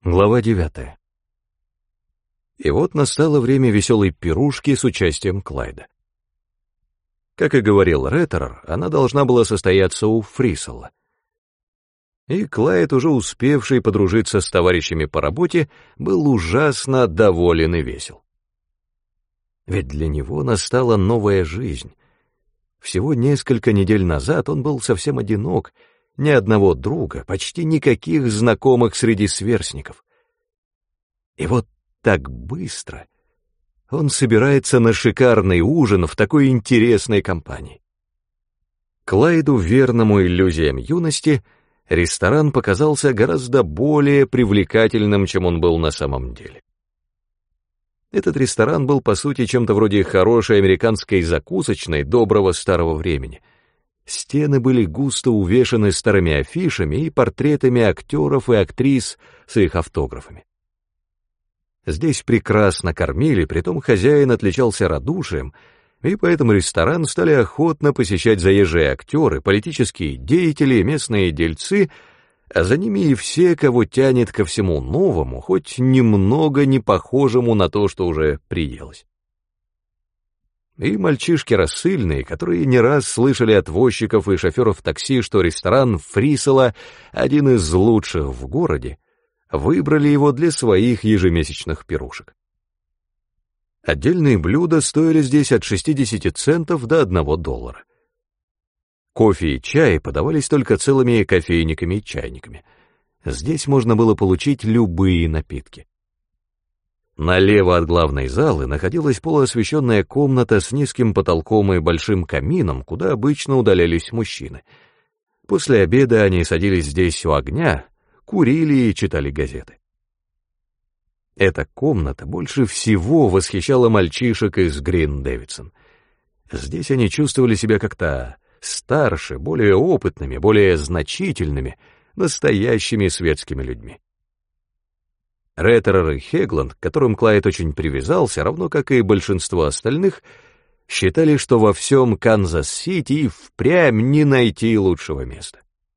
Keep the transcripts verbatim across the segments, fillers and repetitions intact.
Глава девятая. И вот настало время веселой пирушки с участием Клайда. Как и говорил Реттерер, она должна была состояться у Фрисела. И Клайд, уже успевший подружиться с товарищами по работе, был ужасно доволен и весел. Ведь для него настала новая жизнь. Всего несколько недель назад он был совсем одинок, ни одного друга, почти никаких знакомых среди сверстников. И вот так быстро он собирается на шикарный ужин в такой интересной компании. Клайду, верному иллюзиям юности, ресторан показался гораздо более привлекательным, чем он был на самом деле. Этот ресторан был, по сути, чем-то вроде хорошей американской закусочной доброго старого времени. Стены были густо увешаны старыми афишами и портретами актеров и актрис с их автографами. Здесь прекрасно кормили, притом хозяин отличался радушием, и поэтому ресторан стали охотно посещать заезжие актеры, политические деятели, местные дельцы, а за ними и все, кого тянет ко всему новому, хоть немного не похожему на то, что уже приелось. И мальчишки рассыльные, которые не раз слышали от возчиков и шоферов такси, что ресторан Фрисела один из лучших в городе, выбрали его для своих ежемесячных пирушек. Отдельные блюда стоили здесь от шестидесяти центов до одного доллара. Кофе и чай подавались только целыми кофейниками и чайниками. Здесь можно было получить любые напитки. Налево от главной залы находилась полуосвещенная комната с низким потолком и большим камином, куда обычно удалялись мужчины. После обеда они садились здесь у огня, курили и читали газеты. Эта комната больше всего восхищала мальчишек из Грин-Дэвидсон. Здесь они чувствовали себя как-то старше, более опытными, более значительными, настоящими светскими людьми. Реттерер и Хегланд, к которым Клайд очень привязался, равно как и большинство остальных, считали, что во всем Канзас-Сити и впрямь не найти лучшего места.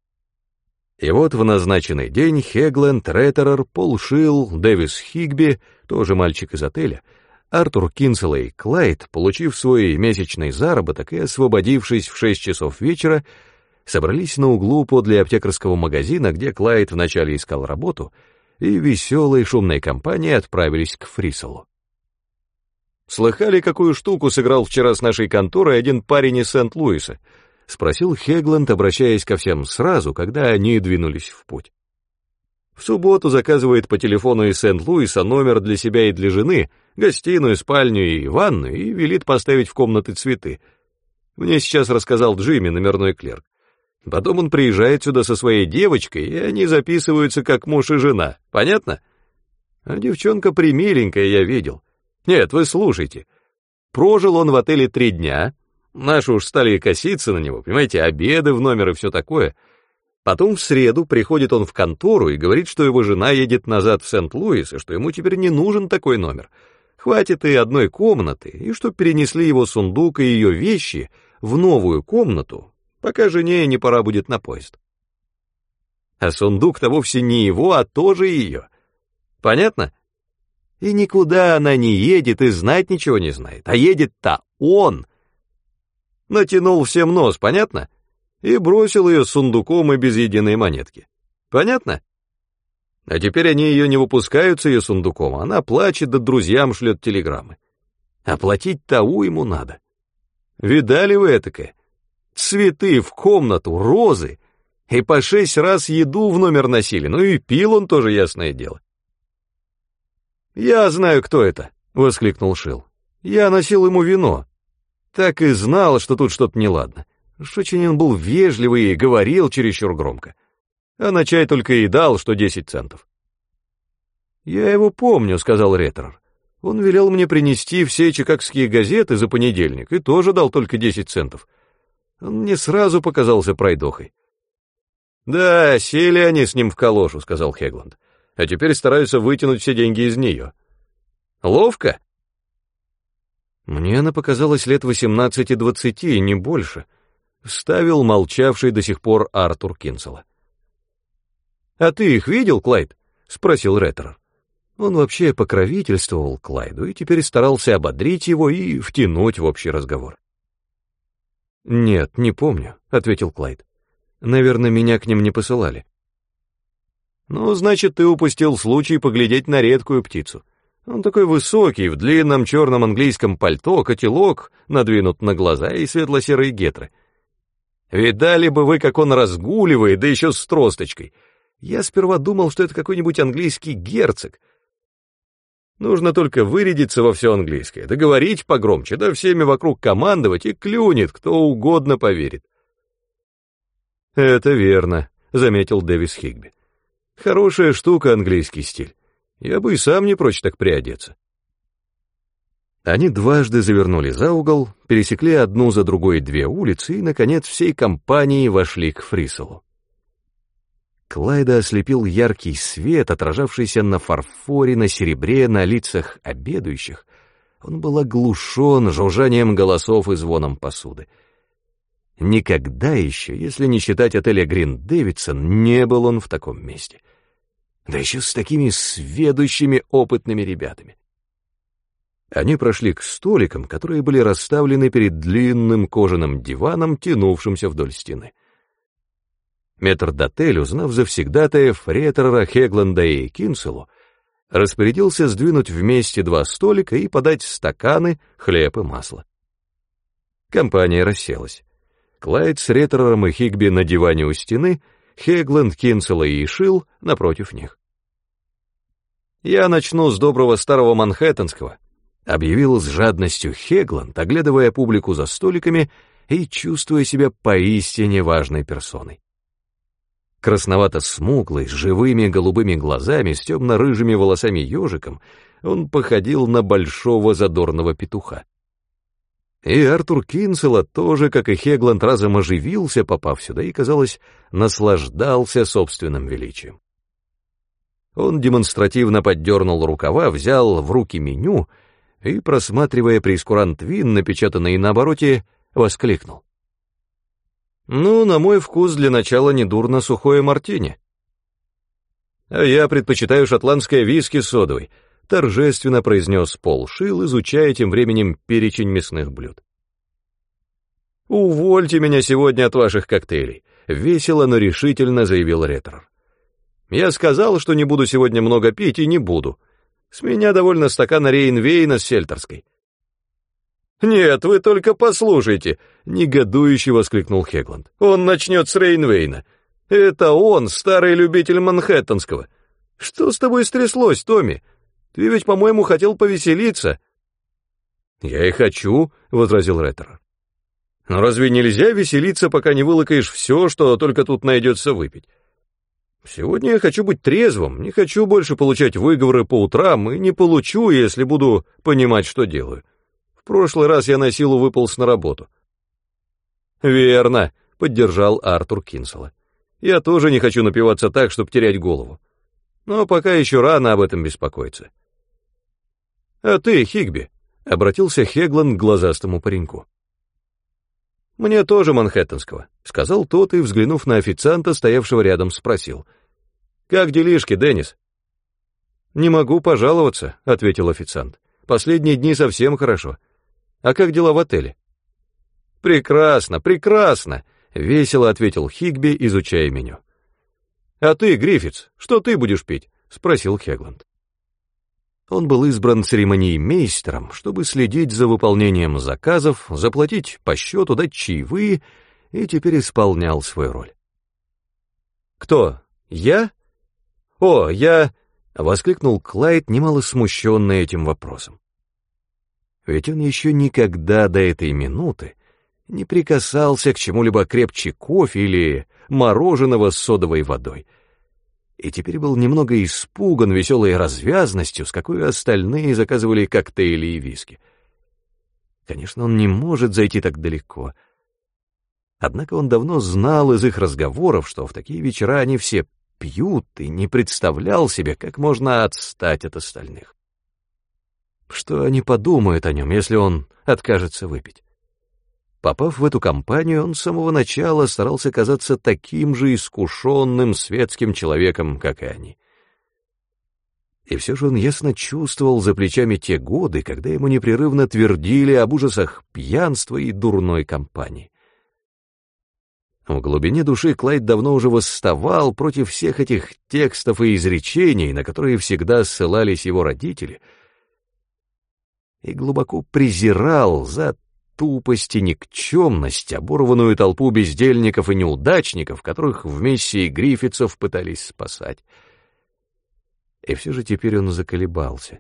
И вот в назначенный день Хегланд, Реттерер, Пол Шилл, Дэвис Хигби, тоже мальчик из отеля, Артур Кинсел и Клайд, получив свой месячный заработок и освободившись в шесть часов вечера, собрались на углу подле аптекарского магазина, где Клайд вначале искал работу, и веселой шумной компанией отправились к Фриселу. «Слыхали, какую штуку сыграл вчера с нашей конторой один парень из Сент-Луиса?» — спросил Хегланд, обращаясь ко всем сразу, когда они двинулись в путь. «В субботу заказывает по телефону из Сент-Луиса номер для себя и для жены, гостиную, спальню и ванную, и велит поставить в комнаты цветы. Мне сейчас рассказал Джимми, номерной клерк. Потом он приезжает сюда со своей девочкой, и они записываются как муж и жена. Понятно? А девчонка примиленькая, я видел. Нет, вы слушайте. Прожил он в отеле три дня. Наши уж стали коситься на него, понимаете, обеды в номер и все такое. Потом в среду приходит он в контору и говорит, что его жена едет назад в Сент-Луис, и что ему теперь не нужен такой номер. Хватит и одной комнаты, и что перенесли его сундук и ее вещи в новую комнату, пока жене не пора будет на поезд. А сундук-то вовсе не его, а тоже ее. Понятно? И никуда она не едет и знать ничего не знает, а едет-то он. Натянул всем нос, понятно? И бросил ее с сундуком и без единой монетки. Понятно? А теперь они ее не выпускают с ее сундуком, она плачет, да друзьям шлет телеграммы. А платить-то ему надо. Видали вы этакое? Цветы в комнату, розы, и по шесть раз еду в номер носили, ну и пил он тоже, ясное дело. «Я знаю, кто это», — воскликнул Шилл. «Я носил ему вино. Так и знал, что тут что-то неладно. Уж очень он был вежливый и говорил чересчур громко. А на чай только и дал, что десять центов». «Я его помню», — сказал Реттерер. «Он велел мне принести все чикагские газеты за понедельник и тоже дал только десять центов. Он мне сразу показался пройдохой». «Да, сели они с ним в калошу», — сказал Хегланд. «А теперь стараются вытянуть все деньги из нее. Ловко?» «Мне она показалась лет восемнадцати-двадцати, не больше», — вставил молчавший до сих пор Артур Кинсела. «А ты их видел, Клайд?» — спросил Реттерер. Он вообще покровительствовал Клайду и теперь старался ободрить его и втянуть в общий разговор. «Нет, не помню», — ответил Клайд. «Наверное, меня к ним не посылали». «Ну, значит, ты упустил случай поглядеть на редкую птицу. Он такой высокий, в длинном черном английском пальто, котелок надвинут на глаза и светло-серые гетры. Видали бы вы, как он разгуливает, да еще с тросточкой. Я сперва думал, что это какой-нибудь английский герцог. Нужно только вырядиться во все английское, договорить погромче, да всеми вокруг командовать, и клюнет, кто угодно поверит». «Это верно», — заметил Дэвис Хигби. «Хорошая штука английский стиль. Я бы и сам не прочь так приодеться». Они дважды завернули за угол, пересекли одну за другой две улицы и, наконец, всей компанией вошли к Фрисселу. Клайда ослепил яркий свет, отражавшийся на фарфоре, на серебре, на лицах обедающих. Он был оглушен жужжанием голосов и звоном посуды. Никогда еще, если не считать отеля Грин Дэвидсон, не был он в таком месте. Да еще с такими сведущими опытными ребятами. Они прошли к столикам, которые были расставлены перед длинным кожаным диваном, тянувшимся вдоль стены. Метрдотель, узнав завсегдатаев Реттерера, Хегланда и Кинселу, распорядился сдвинуть вместе два столика и подать стаканы, хлеб и масло. Компания расселась. Клайд с Реттерером и Хигби на диване у стены, Хегланд, Кинсела и Ишил напротив них. «Я начну с доброго старого манхэттенского», — объявил с жадностью Хегланд, оглядывая публику за столиками и чувствуя себя поистине важной персоной. Красновато-смуглый, с живыми голубыми глазами, с темно-рыжими волосами-ежиком, он походил на большого задорного петуха. И Артур Кинсела тоже, как и Хегланд, разом оживился, попав сюда, и, казалось, наслаждался собственным величием. Он демонстративно поддернул рукава, взял в руки меню и, просматривая прейскурант вин, напечатанный на обороте, воскликнул: «Ну, на мой вкус, для начала недурно сухое мартини». «А я предпочитаю шотландское виски с содовой», — торжественно произнес Пол Шилл, изучая тем временем перечень мясных блюд. «Увольте меня сегодня от ваших коктейлей», — весело, но решительно заявил Реттерер. «Я сказал, что не буду сегодня много пить, и не буду. С меня довольно стакана Рейнвейна с сельтерской». «Нет, вы только послушайте», — негодующе воскликнул Хегланд. «Он начнет с Рейнвейна. Это он, старый любитель манхэттенского. Что с тобой стряслось, Томми? Ты ведь, по-моему, хотел повеселиться». «Я и хочу», — возразил Реттерер. «Но разве нельзя веселиться, пока не вылакаешь все, что только тут найдется выпить? Сегодня я хочу быть трезвым, не хочу больше получать выговоры по утрам, и не получу, если буду понимать, что делаю. В прошлый раз я на силу выполз на работу». «Верно», — поддержал Артур Кинсела. «Я тоже не хочу напиваться так, чтобы терять голову. Но пока еще рано об этом беспокоиться». «А ты, Хигби», — обратился Хегланд к глазастому пареньку. «Мне тоже манхэттенского», — сказал тот и, взглянув на официанта, стоявшего рядом, спросил: «Как делишки, Деннис?» «Не могу пожаловаться», — ответил официант. «Последние дни совсем хорошо. А как дела в отеле?» «Прекрасно, прекрасно», — весело ответил Хигби, изучая меню. «А ты, Гриффитс, что ты будешь пить?» — спросил Хегланд. Он был избран церемониймейстером, чтобы следить за выполнением заказов, заплатить по счету, дать чаевые, и теперь исполнял свою роль. «Кто? Я? О, я...» — воскликнул Клайд, немало смущенный этим вопросом. Ведь он еще никогда до этой минуты не прикасался к чему-либо крепче кофе или мороженого с содовой водой, и теперь был немного испуган веселой развязностью, с какой остальные заказывали коктейли и виски. Конечно, он не может зайти так далеко. Однако он давно знал из их разговоров, что в такие вечера они все пьют, и не представлял себе, как можно отстать от остальных. Что они подумают о нем, если он откажется выпить? Попав в эту компанию, он с самого начала старался казаться таким же искушенным светским человеком, как и они. И все же он ясно чувствовал за плечами те годы, когда ему непрерывно твердили об ужасах пьянства и дурной компании. В глубине души Клайд давно уже восставал против всех этих текстов и изречений, на которые всегда ссылались его родители, и глубоко презирал за тупость и никчемность оборванную толпу бездельников и неудачников, которых в миссии Гриффитсов пытались спасать. И все же теперь он заколебался.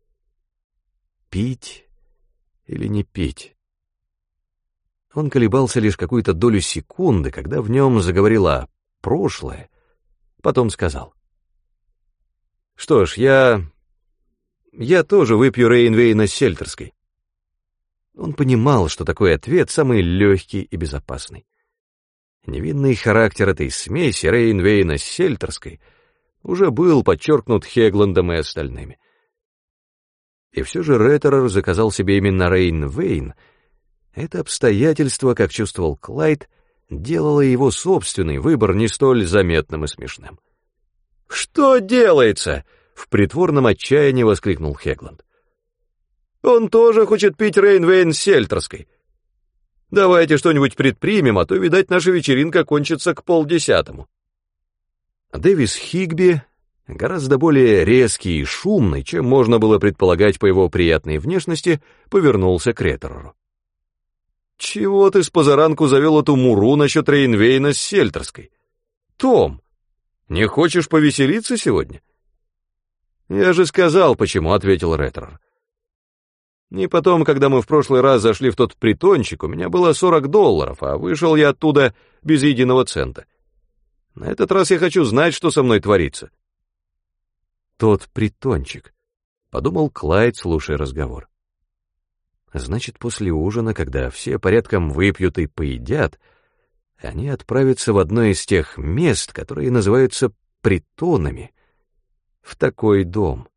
Пить или не пить? Он колебался лишь какую-то долю секунды, когда в нем заговорило прошлое, потом сказал: «Что ж, я... я тоже выпью Рейнвейна с Сельтерской». Он понимал, что такой ответ самый легкий и безопасный. Невинный характер этой смеси Рейнвейна с Сельтерской уже был подчеркнут Хегландом и остальными. И все же Реттерер заказал себе именно Рейнвейн. Это обстоятельство, как чувствовал Клайд, делало его собственный выбор не столь заметным и смешным. «Что делается?» — в притворном отчаянии воскликнул Хегланд. «Он тоже хочет пить Рейнвейн с Сельтерской. Давайте что-нибудь предпримем, а то, видать, наша вечеринка кончится к полдесятому». Дэвис Хигби, гораздо более резкий и шумный, чем можно было предполагать по его приятной внешности, повернулся к Реттереру. «Чего ты с позаранку завел эту муру насчет Рейнвейна с Сельтерской? Том, не хочешь повеселиться сегодня?» «Я же сказал, почему», — ответил Реттерер. «И потом, когда мы в прошлый раз зашли в тот притончик, у меня было сорок долларов, а вышел я оттуда без единого цента. На этот раз я хочу знать, что со мной творится». «Тот притончик», — подумал Клайд, слушая разговор. «Значит, после ужина, когда все порядком выпьют и поедят, они отправятся в одно из тех мест, которые называются притонами, в такой дом».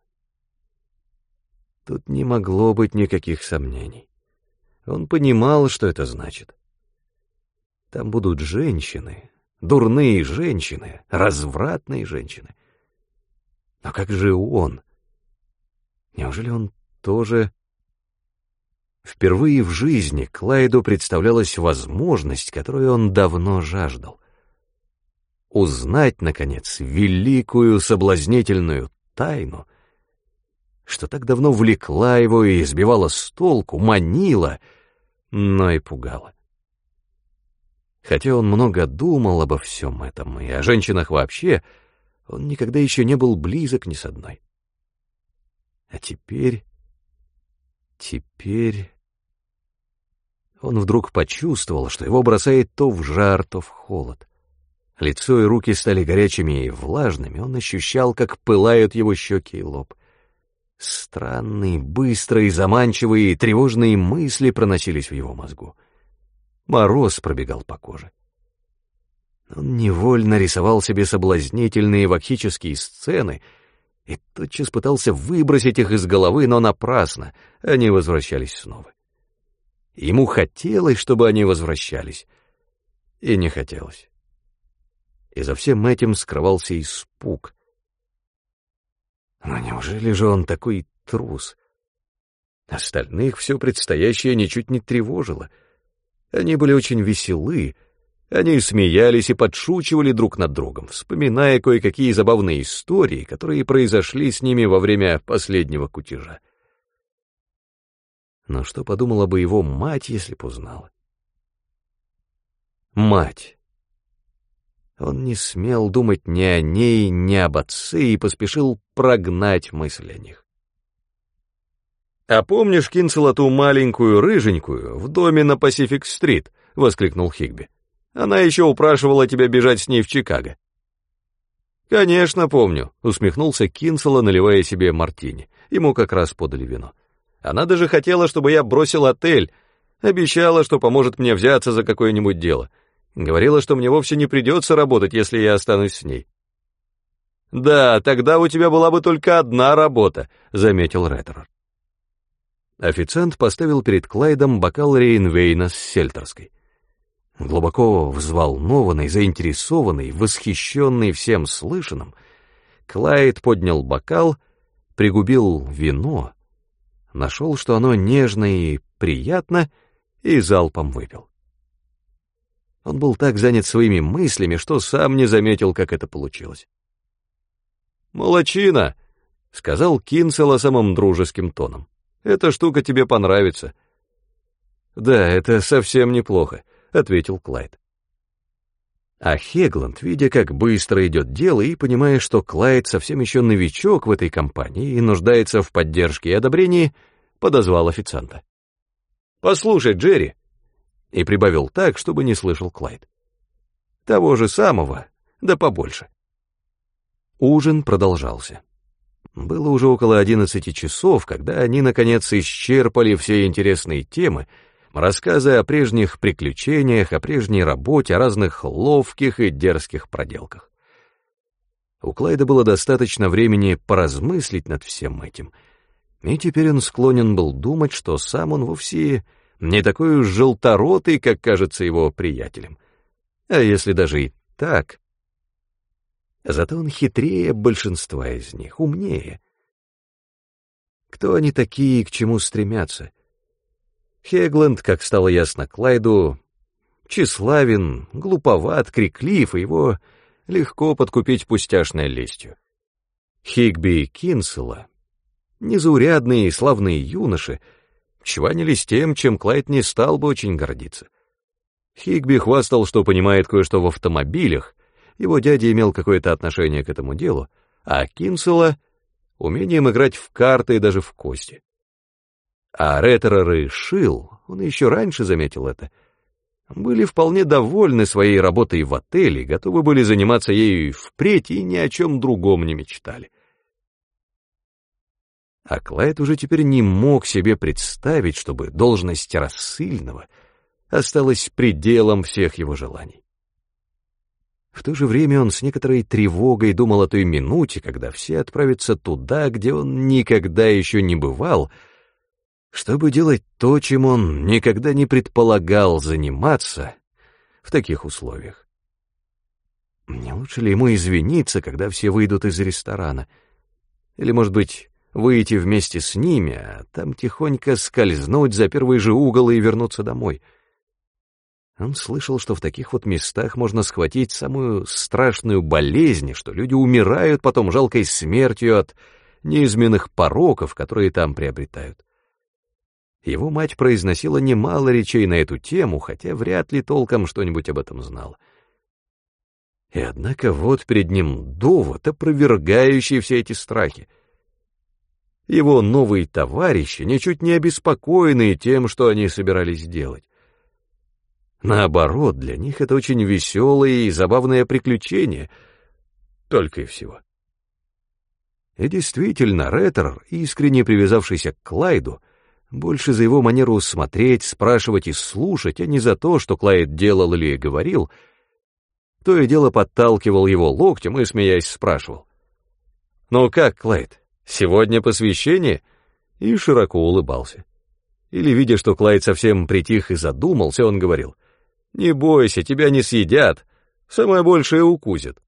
Тут не могло быть никаких сомнений. Он понимал, что это значит. Там будут женщины, дурные женщины, развратные женщины. Но как же он? Неужели он тоже... Впервые в жизни Клайду представлялась возможность, которую он давно жаждал. Узнать, наконец, великую соблазнительную тайну, что так давно влекла его и сбивала с толку, манила, но и пугала. Хотя он много думал обо всем этом и о женщинах вообще, он никогда еще не был близок ни с одной. А теперь... теперь... Он вдруг почувствовал, что его бросает то в жар, то в холод. Лицо и руки стали горячими и влажными, он ощущал, как пылают его щеки и лоб. Странные, быстрые, заманчивые, тревожные мысли проносились в его мозгу. Мороз пробегал по коже. Он невольно рисовал себе соблазнительные вакхические сцены и тотчас пытался выбросить их из головы, но напрасно, они возвращались снова. Ему хотелось, чтобы они возвращались, и не хотелось. И за всем этим скрывался испуг. Но неужели же он такой трус? Остальных все предстоящее ничуть не тревожило. Они были очень веселы, они смеялись и подшучивали друг над другом, вспоминая кое-какие забавные истории, которые произошли с ними во время последнего кутежа. Но что подумала бы его мать, если б узнала? Мать. Он не смел думать ни о ней, ни об отце и поспешил прогнать мысль о них. «А помнишь, Кинсел, ту маленькую рыженькую в доме на Пасифик-стрит?» — воскликнул Хигби. «Она еще упрашивала тебя бежать с ней в Чикаго». «Конечно, помню», — усмехнулся Кинсела, наливая себе мартини. Ему как раз подали вино. «Она даже хотела, чтобы я бросил отель, обещала, что поможет мне взяться за какое-нибудь дело. Говорила, что мне вовсе не придется работать, если я останусь с ней». «Да, тогда у тебя была бы только одна работа», — заметил Реттерер. Официант поставил перед Клайдом бокал Рейнвейна с Сельтерской. Глубоко взволнованный, заинтересованный, восхищенный всем слышанным, Клайд поднял бокал пригубил вино, нашел, что оно нежно и приятно, и залпом выпил. Он был так занят своими мыслями, что сам не заметил, как это получилось. «Молодчина!» — сказал Кинсела самым дружеским тоном. «Эта штука тебе понравится». «Да, это совсем неплохо», — ответил Клайд. А Хегланд, видя, как быстро идет дело, и понимая, что Клайд совсем еще новичок в этой компании и нуждается в поддержке и одобрении, подозвал официанта. «Послушай, Джерри!» И прибавил так, чтобы не слышал Клайд. «Того же самого, да побольше». Ужин продолжался. Было уже около одиннадцати часов, когда они, наконец, исчерпали все интересные темы, рассказы о прежних приключениях, о прежней работе, о разных ловких и дерзких проделках. У Клайда было достаточно времени поразмыслить над всем этим, и теперь он склонен был думать, что сам он вовсе не такой уж желторотый, как кажется его приятелем. А если даже и так, зато он хитрее большинства из них, умнее. Кто они такие и к чему стремятся? Хегланд, как стало ясно Клайду, тщеславен, глуповат, криклив, и его легко подкупить пустяшной лестью. Хигби и Кинсела, незаурядные и славные юноши, чванились тем, чем Клайд не стал бы очень гордиться. Хигби хвастал, что понимает кое-что в автомобилях, его дядя имел какое-то отношение к этому делу, а Кинсела — умением играть в карты и даже в кости. А Реттерер и Шил, он еще раньше заметил это, были вполне довольны своей работой в отеле, готовы были заниматься ею впредь и ни о чем другом не мечтали. А Клайд уже теперь не мог себе представить, чтобы должность рассыльного осталась пределом всех его желаний. В то же время он с некоторой тревогой думал о той минуте, когда все отправятся туда, где он никогда еще не бывал, чтобы делать то, чем он никогда не предполагал заниматься в таких условиях. Не лучше ли ему извиниться, когда все выйдут из ресторана? Или, может быть, выйти вместе с ними, а там тихонько скользнуть за первый же угол и вернуться домой? Он слышал, что в таких вот местах можно схватить самую страшную болезнь, что люди умирают потом жалкой смертью от неизменных пороков, которые там приобретают. Его мать произносила немало речей на эту тему, хотя вряд ли толком что-нибудь об этом знала. И однако вот перед ним довод, опровергающий все эти страхи. Его новые товарищи ничуть не обеспокоены тем, что они собирались делать. Наоборот, для них это очень веселое и забавное приключение, только и всего. И действительно, Реттерер, искренне привязавшийся к Клайду, больше за его манеру смотреть, спрашивать и слушать, а не за то, что Клайд делал или говорил, то и дело подталкивал его локтем и, смеясь, спрашивал: «Ну как, Клайд, сегодня посвящение?» И широко улыбался. Или, видя, что Клайд совсем притих и задумался, он говорил: «Не бойся, тебя не съедят, самое большее укусят».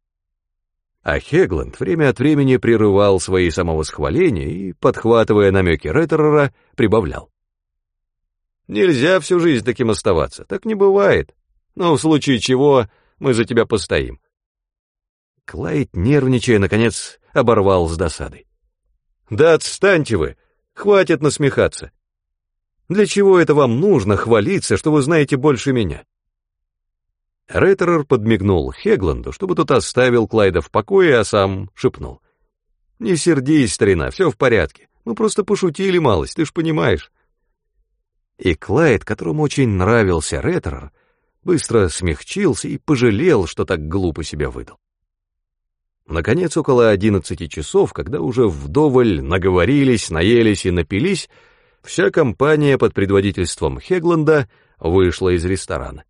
А Хегланд время от времени прерывал свои самовосхваления и, подхватывая намеки Реттерера, прибавлял: «Нельзя всю жизнь таким оставаться, так не бывает, но в случае чего мы за тебя постоим». Клайд, нервничая, наконец, оборвал с досадой: «Да отстаньте вы, хватит насмехаться. Для чего это вам нужно хвалиться, что вы знаете больше меня?» Реттерер подмигнул Хегланду, чтобы тот оставил Клайда в покое, а сам шепнул: «Не сердись, старина, все в порядке, мы просто пошутили малость, ты ж понимаешь». И Клайд, которому очень нравился Реттерер, быстро смягчился и пожалел, что так глупо себя выдал. Наконец, около одиннадцати часов, когда уже вдоволь наговорились, наелись и напились, вся компания под предводительством Хегланда вышла из ресторана.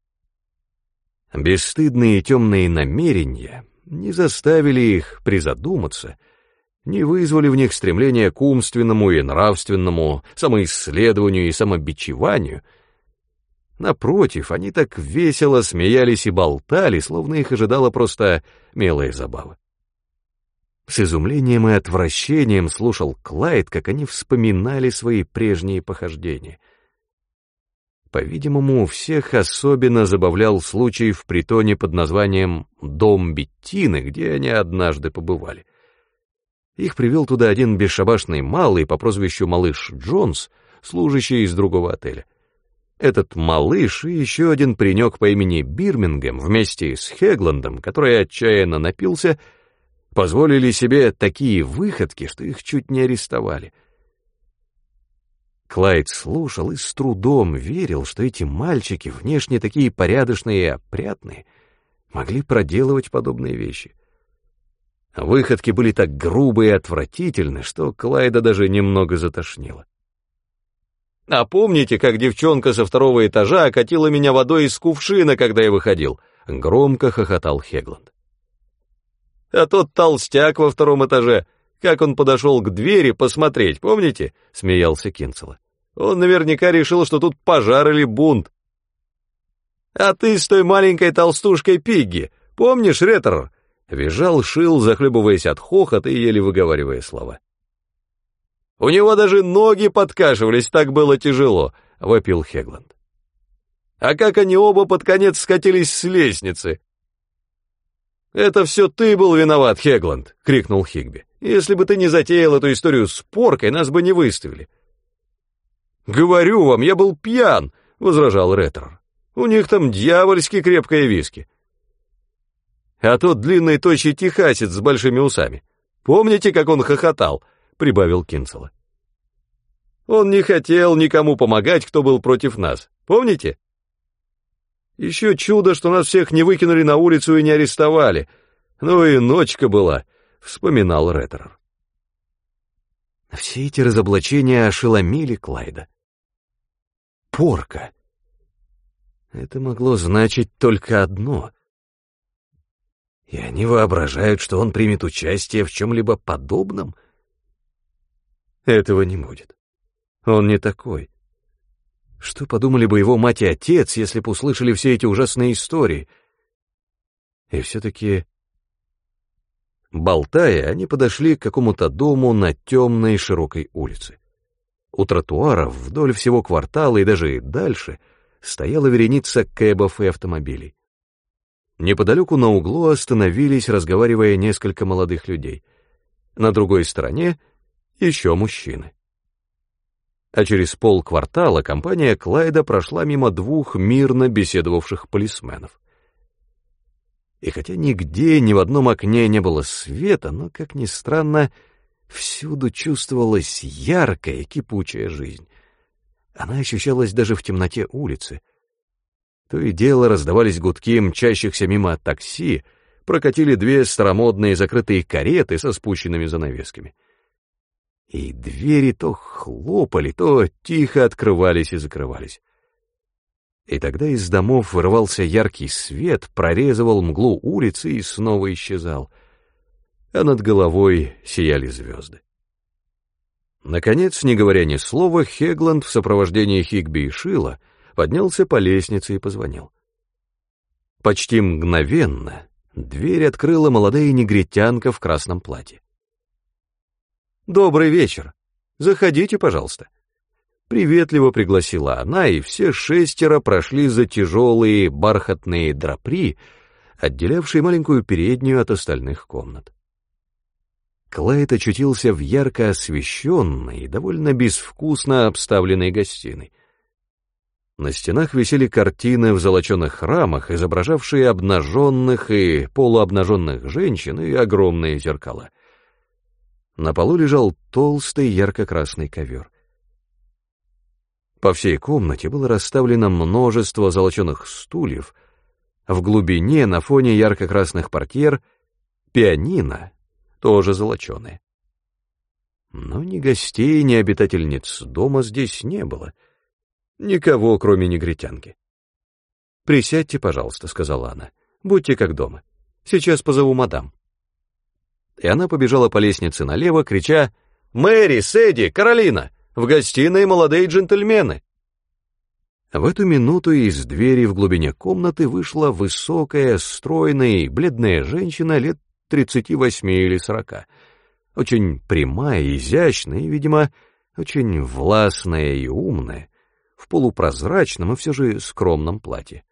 Бесстыдные и темные намерения не заставили их призадуматься, не вызвали в них стремления к умственному и нравственному самоисследованию и самобичеванию. Напротив, они так весело смеялись и болтали, словно их ожидала просто милая забава. С изумлением и отвращением слушал Клайд, как они вспоминали свои прежние похождения. По-видимому, всех особенно забавлял случай в притоне под названием «Дом Беттины», где они однажды побывали. Их привел туда один бесшабашный малый по прозвищу Малыш Джонс, служащий из другого отеля. Этот малыш и еще один паренек по имени Бирмингем вместе с Хегландом, который отчаянно напился, позволили себе такие выходки, что их чуть не арестовали. Клайд слушал и с трудом верил, что эти мальчики, внешне такие порядочные и опрятные, могли проделывать подобные вещи. Выходки были так грубые и отвратительны, что Клайда даже немного затошнило. «А помните, как девчонка со второго этажа окатила меня водой из кувшина, когда я выходил?» — громко хохотал Хегланд. «А тот толстяк во втором этаже, как он подошел к двери посмотреть, помните?» — смеялся Кинцела. «Он наверняка решил, что тут пожар или бунт. А ты с той маленькой толстушкой Пигги, помнишь, Реттерер?» — визжал Шил, захлебываясь от хохота и еле выговаривая слова. «У него даже ноги подкашивались, так было тяжело», — вопил Хегланд. «А как они оба под конец скатились с лестницы!» «Это все ты был виноват, Хегланд!» — крикнул Хигби. «Если бы ты не затеял эту историю с поркой, нас бы не выставили». «Говорю вам, я был пьян!» — возражал Реттерер. «У них там дьявольски крепкое виски». «А тот длинный тощий техасец с большими усами. Помните, как он хохотал?» — прибавил Кинцела. «Он не хотел никому помогать, кто был против нас. Помните? Еще чудо, что нас всех не выкинули на улицу и не арестовали. Ну и ночка была», — вспоминал Реттерер. Все эти разоблачения ошеломили Клайда. Порка. Это могло значить только одно. И они воображают, что он примет участие в чем-либо подобном? Этого не будет. Он не такой. Что подумали бы его мать и отец, если бы услышали все эти ужасные истории? И все-таки... Болтая, они подошли к какому-то дому на темной широкой улице. У тротуаров вдоль всего квартала и даже дальше стояла вереница кэбов и автомобилей. Неподалеку на углу остановились, разговаривая, несколько молодых людей. На другой стороне еще мужчины. А через полквартала компания Клайда прошла мимо двух мирно беседовавших полисменов. И хотя нигде, ни в одном окне не было света, но, как ни странно, всюду чувствовалась яркая, кипучая жизнь. Она ощущалась даже в темноте улицы. То и дело раздавались гудки мчащихся мимо такси, прокатили две старомодные закрытые кареты со спущенными занавесками. И двери то хлопали, то тихо открывались и закрывались. И тогда из домов вырывался яркий свет, прорезывал мглу улицы и снова исчезал, а над головой сияли звезды. Наконец, не говоря ни слова, Хегланд в сопровождении Хигби и Шила поднялся по лестнице и позвонил. Почти мгновенно дверь открыла молодая негритянка в красном платье. «Добрый вечер. Заходите, пожалуйста». Приветливо пригласила она, и все шестеро прошли за тяжелые бархатные драпри, отделявшие маленькую переднюю от остальных комнат. Клайд очутился в ярко освещенной и довольно безвкусно обставленной гостиной. На стенах висели картины в золоченых рамах, изображавшие обнаженных и полуобнаженных женщин и огромные зеркала. На полу лежал толстый ярко-красный ковер. По всей комнате было расставлено множество золоченых стульев, в глубине, на фоне ярко-красных портьер, пианино, тоже золоченое. Но ни гостей, ни обитательниц дома здесь не было. Никого, кроме негритянки. «Присядьте, пожалуйста», — сказала она. «Будьте как дома. Сейчас позову мадам». И она побежала по лестнице налево, крича: «Мэри, Сэдди, Каролина! В гостиной молодые джентльмены!» В эту минуту из двери в глубине комнаты вышла высокая, стройная и бледная женщина лет тридцати восьми или сорока. Очень прямая, изящная и, видимо, очень властная и умная, в полупрозрачном и все же скромном платье.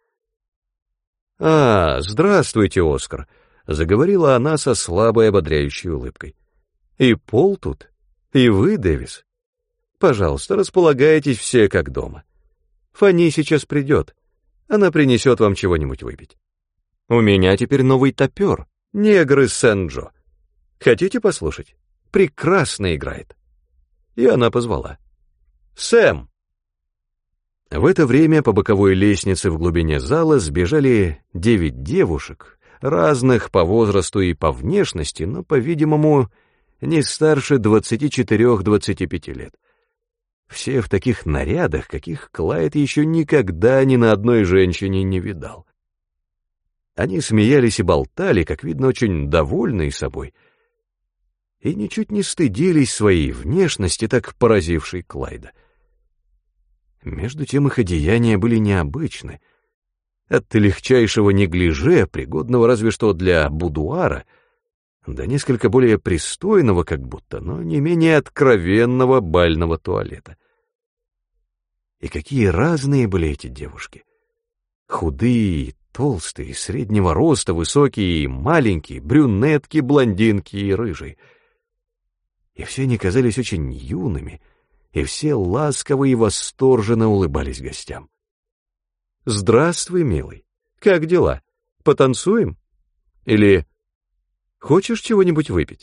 «А, здравствуйте, Оскар», — заговорила она со слабой ободряющей улыбкой. «И Пол тут, и вы, Дэвис. Пожалуйста, располагайтесь все как дома. Фанни сейчас придет, она принесет вам чего-нибудь выпить. У меня теперь новый топер, негр из Сен-Джо. Хотите послушать? Прекрасно играет». И она позвала. «Сэм!» В это время по боковой лестнице в глубине зала сбежали девять девушек, разных по возрасту и по внешности, но, по-видимому, не старше двадцати четырёх-двадцати пяти лет. Все в таких нарядах, каких Клайд еще никогда ни на одной женщине не видал. Они смеялись и болтали, как видно, очень довольные собой, и ничуть не стыдились своей внешности, так поразившей Клайда. Между тем их одеяния были необычны. От легчайшего неглиже, пригодного разве что для будуара, до несколько более пристойного как будто, но не менее откровенного бального туалета. И какие разные были эти девушки. Худые, толстые, среднего роста, высокие и маленькие, брюнетки, блондинки и рыжие. И все они казались очень юными, и все ласково и восторженно улыбались гостям. «Здравствуй, милый. Как дела? Потанцуем? Или хочешь чего-нибудь выпить?»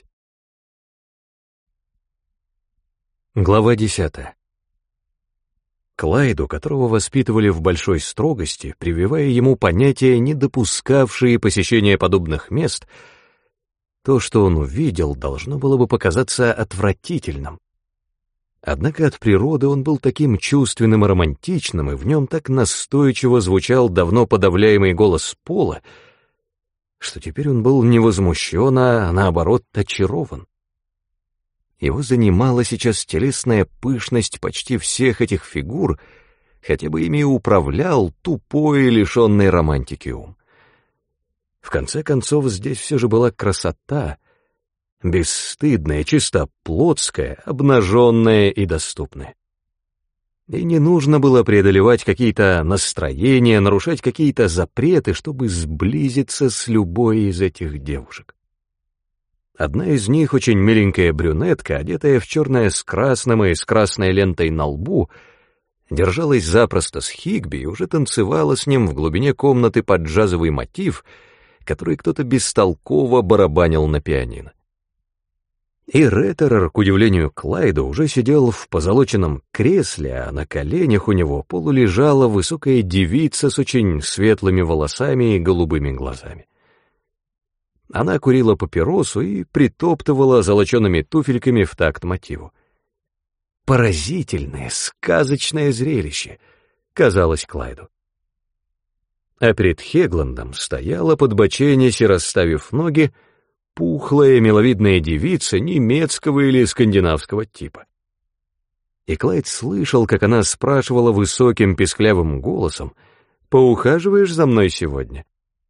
Глава десятая. Клайду, которого воспитывали в большой строгости, прививая ему понятия, не допускавшие посещения подобных мест, то, что он увидел, должно было бы показаться отвратительным. Однако от природы он был таким чувственным и романтичным, и в нем так настойчиво звучал давно подавляемый голос Пола, что теперь он был не возмущен, а наоборот очарован. Его занимала сейчас телесная пышность почти всех этих фигур, хотя бы ими и управлял тупой и лишенный романтики ум. В конце концов, здесь все же была красота, бесстыдная, чисто плотская, обнаженная и доступная. И не нужно было преодолевать какие-то настроения, нарушать какие-то запреты, чтобы сблизиться с любой из этих девушек. Одна из них, очень миленькая брюнетка, одетая в черное с красным и с красной лентой на лбу, держалась запросто с Хигби и уже танцевала с ним в глубине комнаты под джазовый мотив, который кто-то бестолково барабанил на пианино. И Реттерер, к удивлению Клайда, уже сидел в позолоченном кресле, а на коленях у него полулежала высокая девица с очень светлыми волосами и голубыми глазами. Она курила папиросу и притоптывала золочеными туфельками в такт мотиву. Поразительное, сказочное зрелище, казалось Клайду. А перед Хегландом стояла, подбоченясь и расставив ноги, пухлая миловидная девица немецкого или скандинавского типа. И Клайд слышал, как она спрашивала высоким писклявым голосом: «Поухаживаешь за мной сегодня?»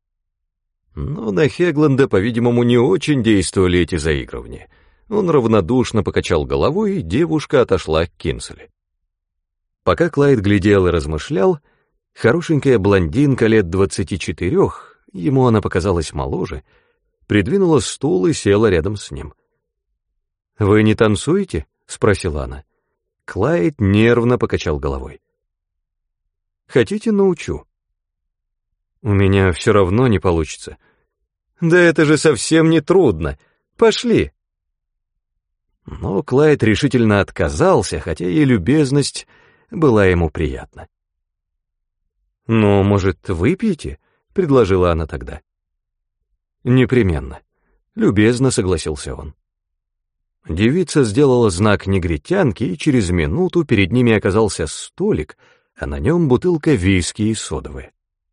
Но на Хегланда, по-видимому, не очень действовали эти заигрывания. Он равнодушно покачал головой, и девушка отошла к Кинсли. Пока Клайд глядел и размышлял, хорошенькая блондинка лет двадцати четырех, ему она показалась моложе, придвинула стул и села рядом с ним. «Вы не танцуете?» — спросила она. Клайд нервно покачал головой. «Хотите, научу?» «У меня все равно не получится». «Да это же совсем не трудно. Пошли!» Но Клайд решительно отказался, хотя и любезность была ему приятна. «Ну, может, выпьете?» — предложила она тогда. «Непременно», — любезно согласился он. Девица сделала знак негритянке, и через минуту перед ними оказался столик, а на нем бутылка виски и содовая.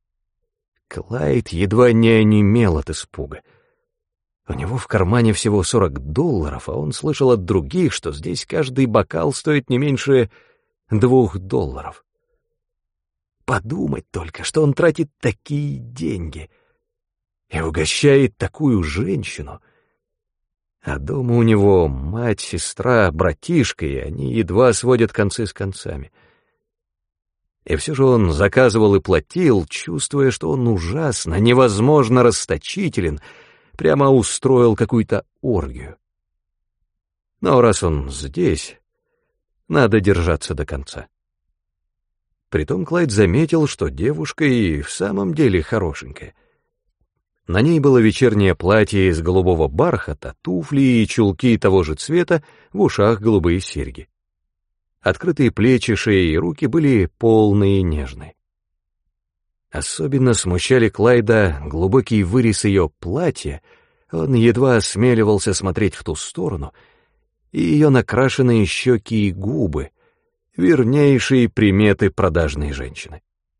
Клайд едва не онемел от испуга. У него в кармане всего сорок долларов, а он слышал от других, что здесь каждый бокал стоит не меньше двух долларов. Подумать только, что он тратит такие деньги. и угощает такую женщину. А дома у него мать, сестра, братишка, и они едва сводят концы с концами. И все же он заказывал и платил, чувствуя, что он ужасно, невозможно расточителен, прямо устроил какую-то оргию. Но раз он здесь, надо держаться до конца. Притом Клайд заметил, что девушка и в самом деле хорошенькая. На ней было вечернее платье из голубого бархата, туфли и чулки того же цвета, в ушах голубые серьги. Открытые плечи, шеи и руки были полные и нежные. Особенно смущали Клайда глубокий вырез ее платья, он едва осмеливался смотреть в ту сторону, и ее накрашенные щеки и губы, вернейшие приметы продажной женщины.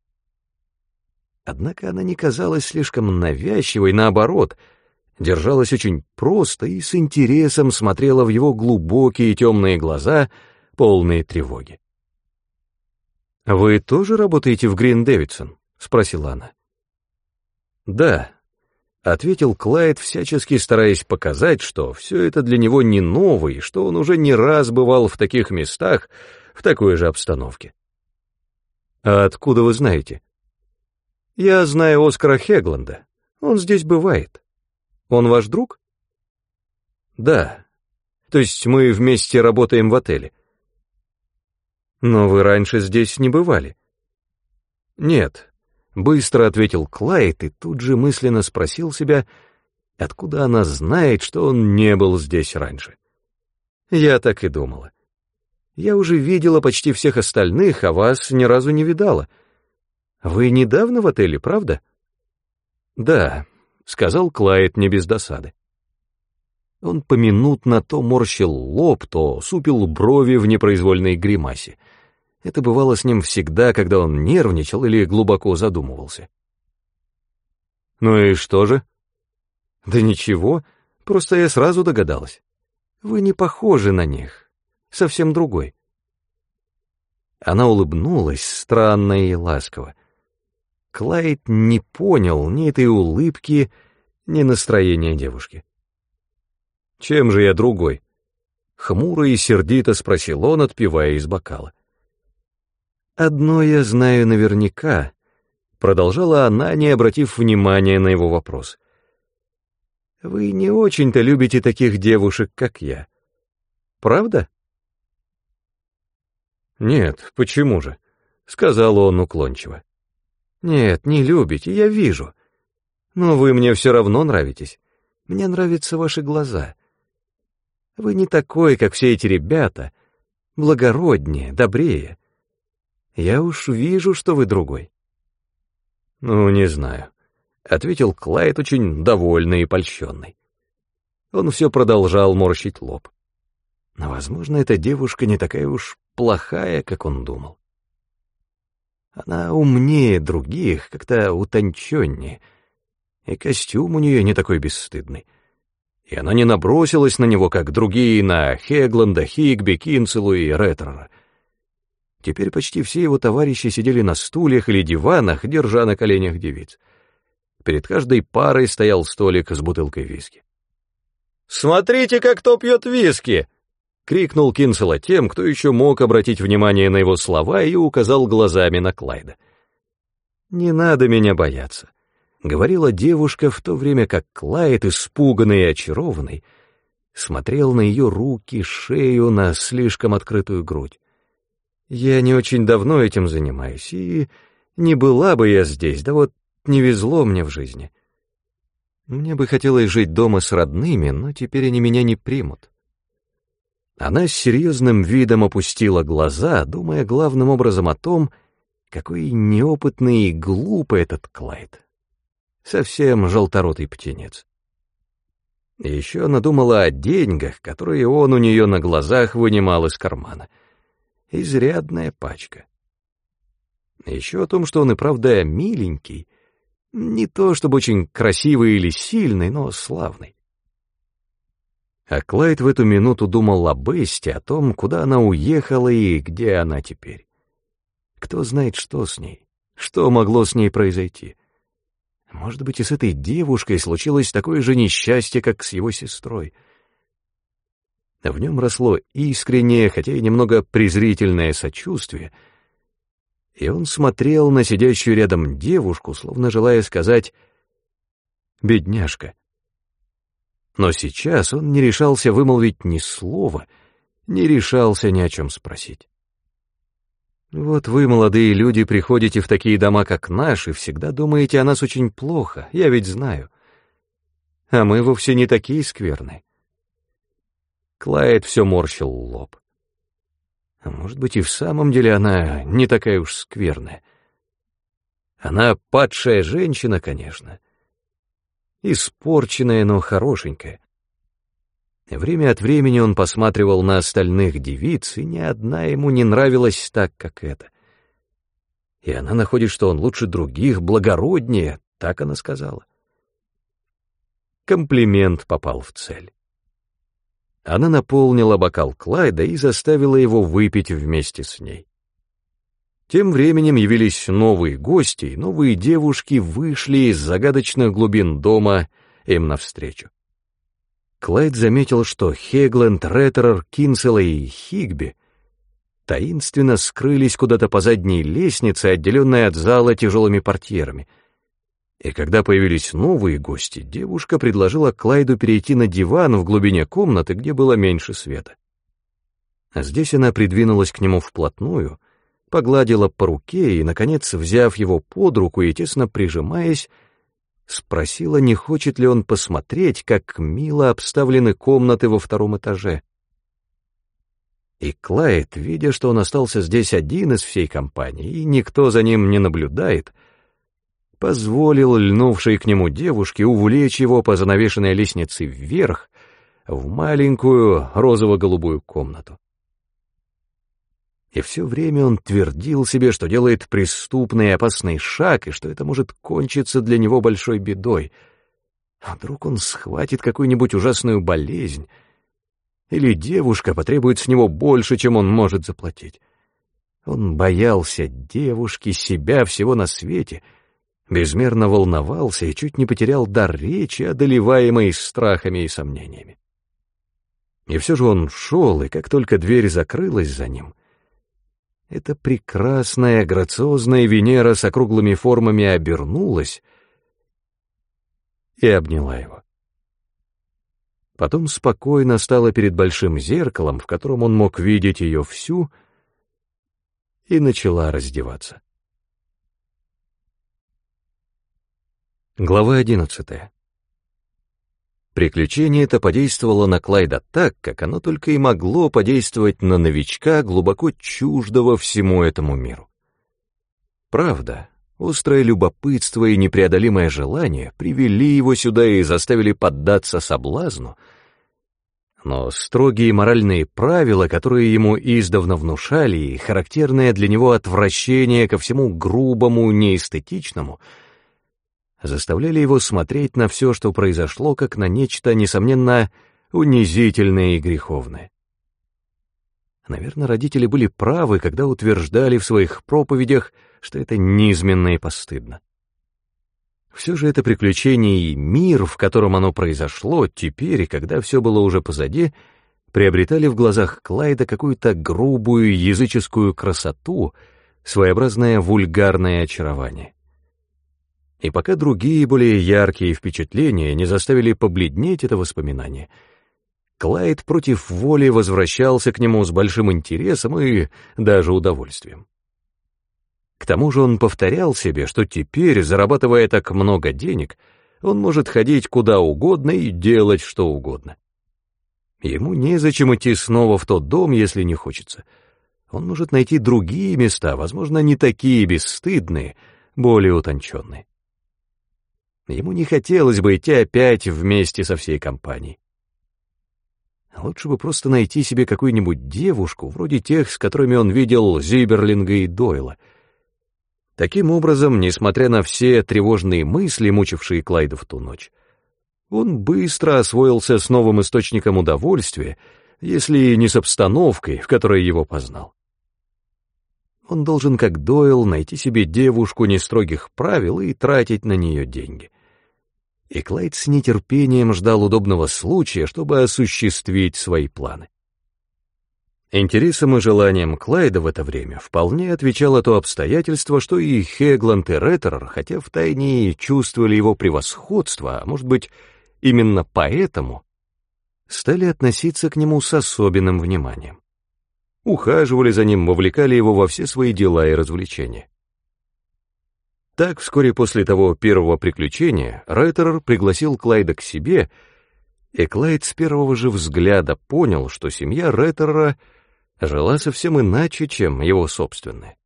Однако она не казалась слишком навязчивой, наоборот, держалась очень просто и с интересом смотрела в его глубокие темные глаза, полные тревоги. «Вы тоже работаете в Грин Дэвидсон?» — спросила она. «Да», — ответил Клайд, всячески стараясь показать, что все это для него не ново, и что он уже не раз бывал в таких местах, в такой же обстановке. «А откуда вы знаете?» «Я знаю Оскара Хегланда. Он здесь бывает. Он ваш друг?» «Да. То есть мы вместе работаем в отеле». «Но вы раньше здесь не бывали?» «Нет», — быстро ответил Клайд и тут же мысленно спросил себя, откуда она знает, что он не был здесь раньше. «Я так и думала. Я уже видела почти всех остальных, а вас ни разу не видала. Вы недавно в отеле, правда?» «Да», — сказал Клайд не без досады. Он поминутно то морщил лоб, то супил брови в непроизвольной гримасе. Это бывало с ним всегда, когда он нервничал или глубоко задумывался. «Ну и что же?» «Да ничего, просто я сразу догадалась. Вы не похожи на них, совсем другой». Она улыбнулась странно и ласково. Клайд не понял ни этой улыбки, ни настроения девушки. «Чем же я другой?» — хмуро и сердито спросил он, отпивая из бокала. «Одно я знаю наверняка», — продолжала она, не обратив внимания на его вопрос. «Вы не очень-то любите таких девушек, как я. Правда?» «Нет, почему же?» — сказал он уклончиво. «Нет, не любите, я вижу. Но вы мне все равно нравитесь. Мне нравятся ваши глаза. Вы не такой, как все эти ребята, благороднее, добрее. Я уж вижу, что вы другой». «Ну, не знаю», — ответил Клайд, очень довольный и польщенный. Он все продолжал морщить лоб. Но, возможно, эта девушка не такая уж плохая, как он думал. Она умнее других, как-то утонченнее, и костюм у нее не такой бесстыдный. И она не набросилась на него, как другие, на Хегланда, Хигби, Кинцелу и Реттерера. Теперь почти все его товарищи сидели на стульях или диванах, держа на коленях девиц. Перед каждой парой стоял столик с бутылкой виски. «Смотрите, как кто пьет виски!» — крикнул Кинцела тем, кто еще мог обратить внимание на его слова, и указал глазами на Клайда. «Не надо меня бояться», — говорила девушка, в то время как Клайд, испуганный и очарованный, смотрел на ее руки, шею, на слишком открытую грудь. «Я не очень давно этим занимаюсь, и не была бы я здесь, да вот не везло мне в жизни. Мне бы хотелось жить дома с родными, но теперь они меня не примут». Она с серьезным видом опустила глаза, думая главным образом о том, какой неопытный и глупый этот Клайд. Совсем желторотый птенец. И еще она думала о деньгах, которые он у нее на глазах вынимал из кармана. Изрядная пачка. Еще о том, что он и правда миленький, не то чтобы очень красивый или сильный, но славный. А Клайд в эту минуту думал об Эсте, о том, куда она уехала и где она теперь. Кто знает, что с ней, что могло с ней произойти. Может быть, и с этой девушкой случилось такое же несчастье, как с его сестрой. В нем росло искреннее, хотя и немного презрительное сочувствие, и он смотрел на сидящую рядом девушку, словно желая сказать «бедняжка». Но сейчас он не решался вымолвить ни слова, не решался ни о чем спросить. Вот вы, молодые люди, приходите в такие дома, как наш, и всегда думаете о нас очень плохо, я ведь знаю. А мы вовсе не такие скверные. Клайд все морщил лоб. А может быть, и в самом деле она не такая уж скверная. Она падшая женщина, конечно. Испорченная, но хорошенькая. Время от времени он посматривал на остальных девиц, и ни одна ему не нравилась так, как эта. И она находит, что он лучше других, благороднее, так она сказала. Комплимент попал в цель. Она наполнила бокал Клайда и заставила его выпить вместе с ней. Тем временем явились новые гости, и новые девушки вышли из загадочных глубин дома им навстречу. Клайд заметил, что Хегленд, Реттерер, Кинсела и Хигби таинственно скрылись куда-то по задней лестнице, отделенной от зала тяжелыми портьерами. И когда появились новые гости, девушка предложила Клайду перейти на диван в глубине комнаты, где было меньше света. А здесь она придвинулась к нему вплотную, погладила по руке и, наконец, взяв его под руку и тесно прижимаясь, спросила, не хочет ли он посмотреть, как мило обставлены комнаты во втором этаже. И Клайд, видя, что он остался здесь один из всей компании, и никто за ним не наблюдает, позволил льнувшей к нему девушке увлечь его по занавешенной лестнице вверх в маленькую розово-голубую комнату. И все время он твердил себе, что делает преступный и опасный шаг, и что это может кончиться для него большой бедой. А вдруг он схватит какую-нибудь ужасную болезнь, или девушка потребует с него больше, чем он может заплатить. Он боялся девушки, себя, всего на свете, безмерно волновался и чуть не потерял дар речи, одолеваемый страхами и сомнениями. И все же он шел, и как только дверь закрылась за ним, эта прекрасная, грациозная Венера с округлыми формами обернулась и обняла его. Потом спокойно стала перед большим зеркалом, в котором он мог видеть ее всю, и начала раздеваться. Глава одиннадцатая. Приключение это подействовало на Клайда так, как оно только и могло подействовать на новичка, глубоко чуждого всему этому миру. Правда, острое любопытство и непреодолимое желание привели его сюда и заставили поддаться соблазну, но строгие моральные правила, которые ему издавна внушали, и характерное для него отвращение ко всему грубому, неэстетичному, заставляли его смотреть на все, что произошло, как на нечто, несомненно, унизительное и греховное. Наверное, родители были правы, когда утверждали в своих проповедях, что это низменно и постыдно. Все же это приключение и мир, в котором оно произошло, теперь, когда все было уже позади, приобретали в глазах Клайда какую-то грубую языческую красоту, своеобразное вульгарное очарование. И пока другие, более яркие впечатления не заставили побледнеть это воспоминание, Клайд против воли возвращался к нему с большим интересом и даже удовольствием. К тому же он повторял себе, что теперь, зарабатывая так много денег, он может ходить куда угодно и делать что угодно. Ему незачем идти снова в тот дом, если не хочется. Он может найти другие места, возможно, не такие бесстыдные, более утонченные. Ему не хотелось бы идти опять вместе со всей компанией. Лучше бы просто найти себе какую-нибудь девушку, вроде тех, с которыми он видел Зиберлинга и Дойла. Таким образом, несмотря на все тревожные мысли, мучившие Клайда в ту ночь, он быстро освоился с новым источником удовольствия, если не с обстановкой, в которой его познал. Он должен, как Дойл, найти себе девушку нестрогих правил и тратить на нее деньги. И Клайд с нетерпением ждал удобного случая, чтобы осуществить свои планы. Интересам и желаниям Клайда в это время вполне отвечало то обстоятельство, что и Хегланд, и Реттерер, хотя втайне и чувствовали его превосходство, а может быть, именно поэтому, стали относиться к нему с особенным вниманием. Ухаживали за ним, вовлекали его во все свои дела и развлечения. Так, вскоре после того первого приключения, Реттерер пригласил Клайда к себе, и Клайд с первого же взгляда понял, что семья Реттерера жила совсем иначе, чем его собственная.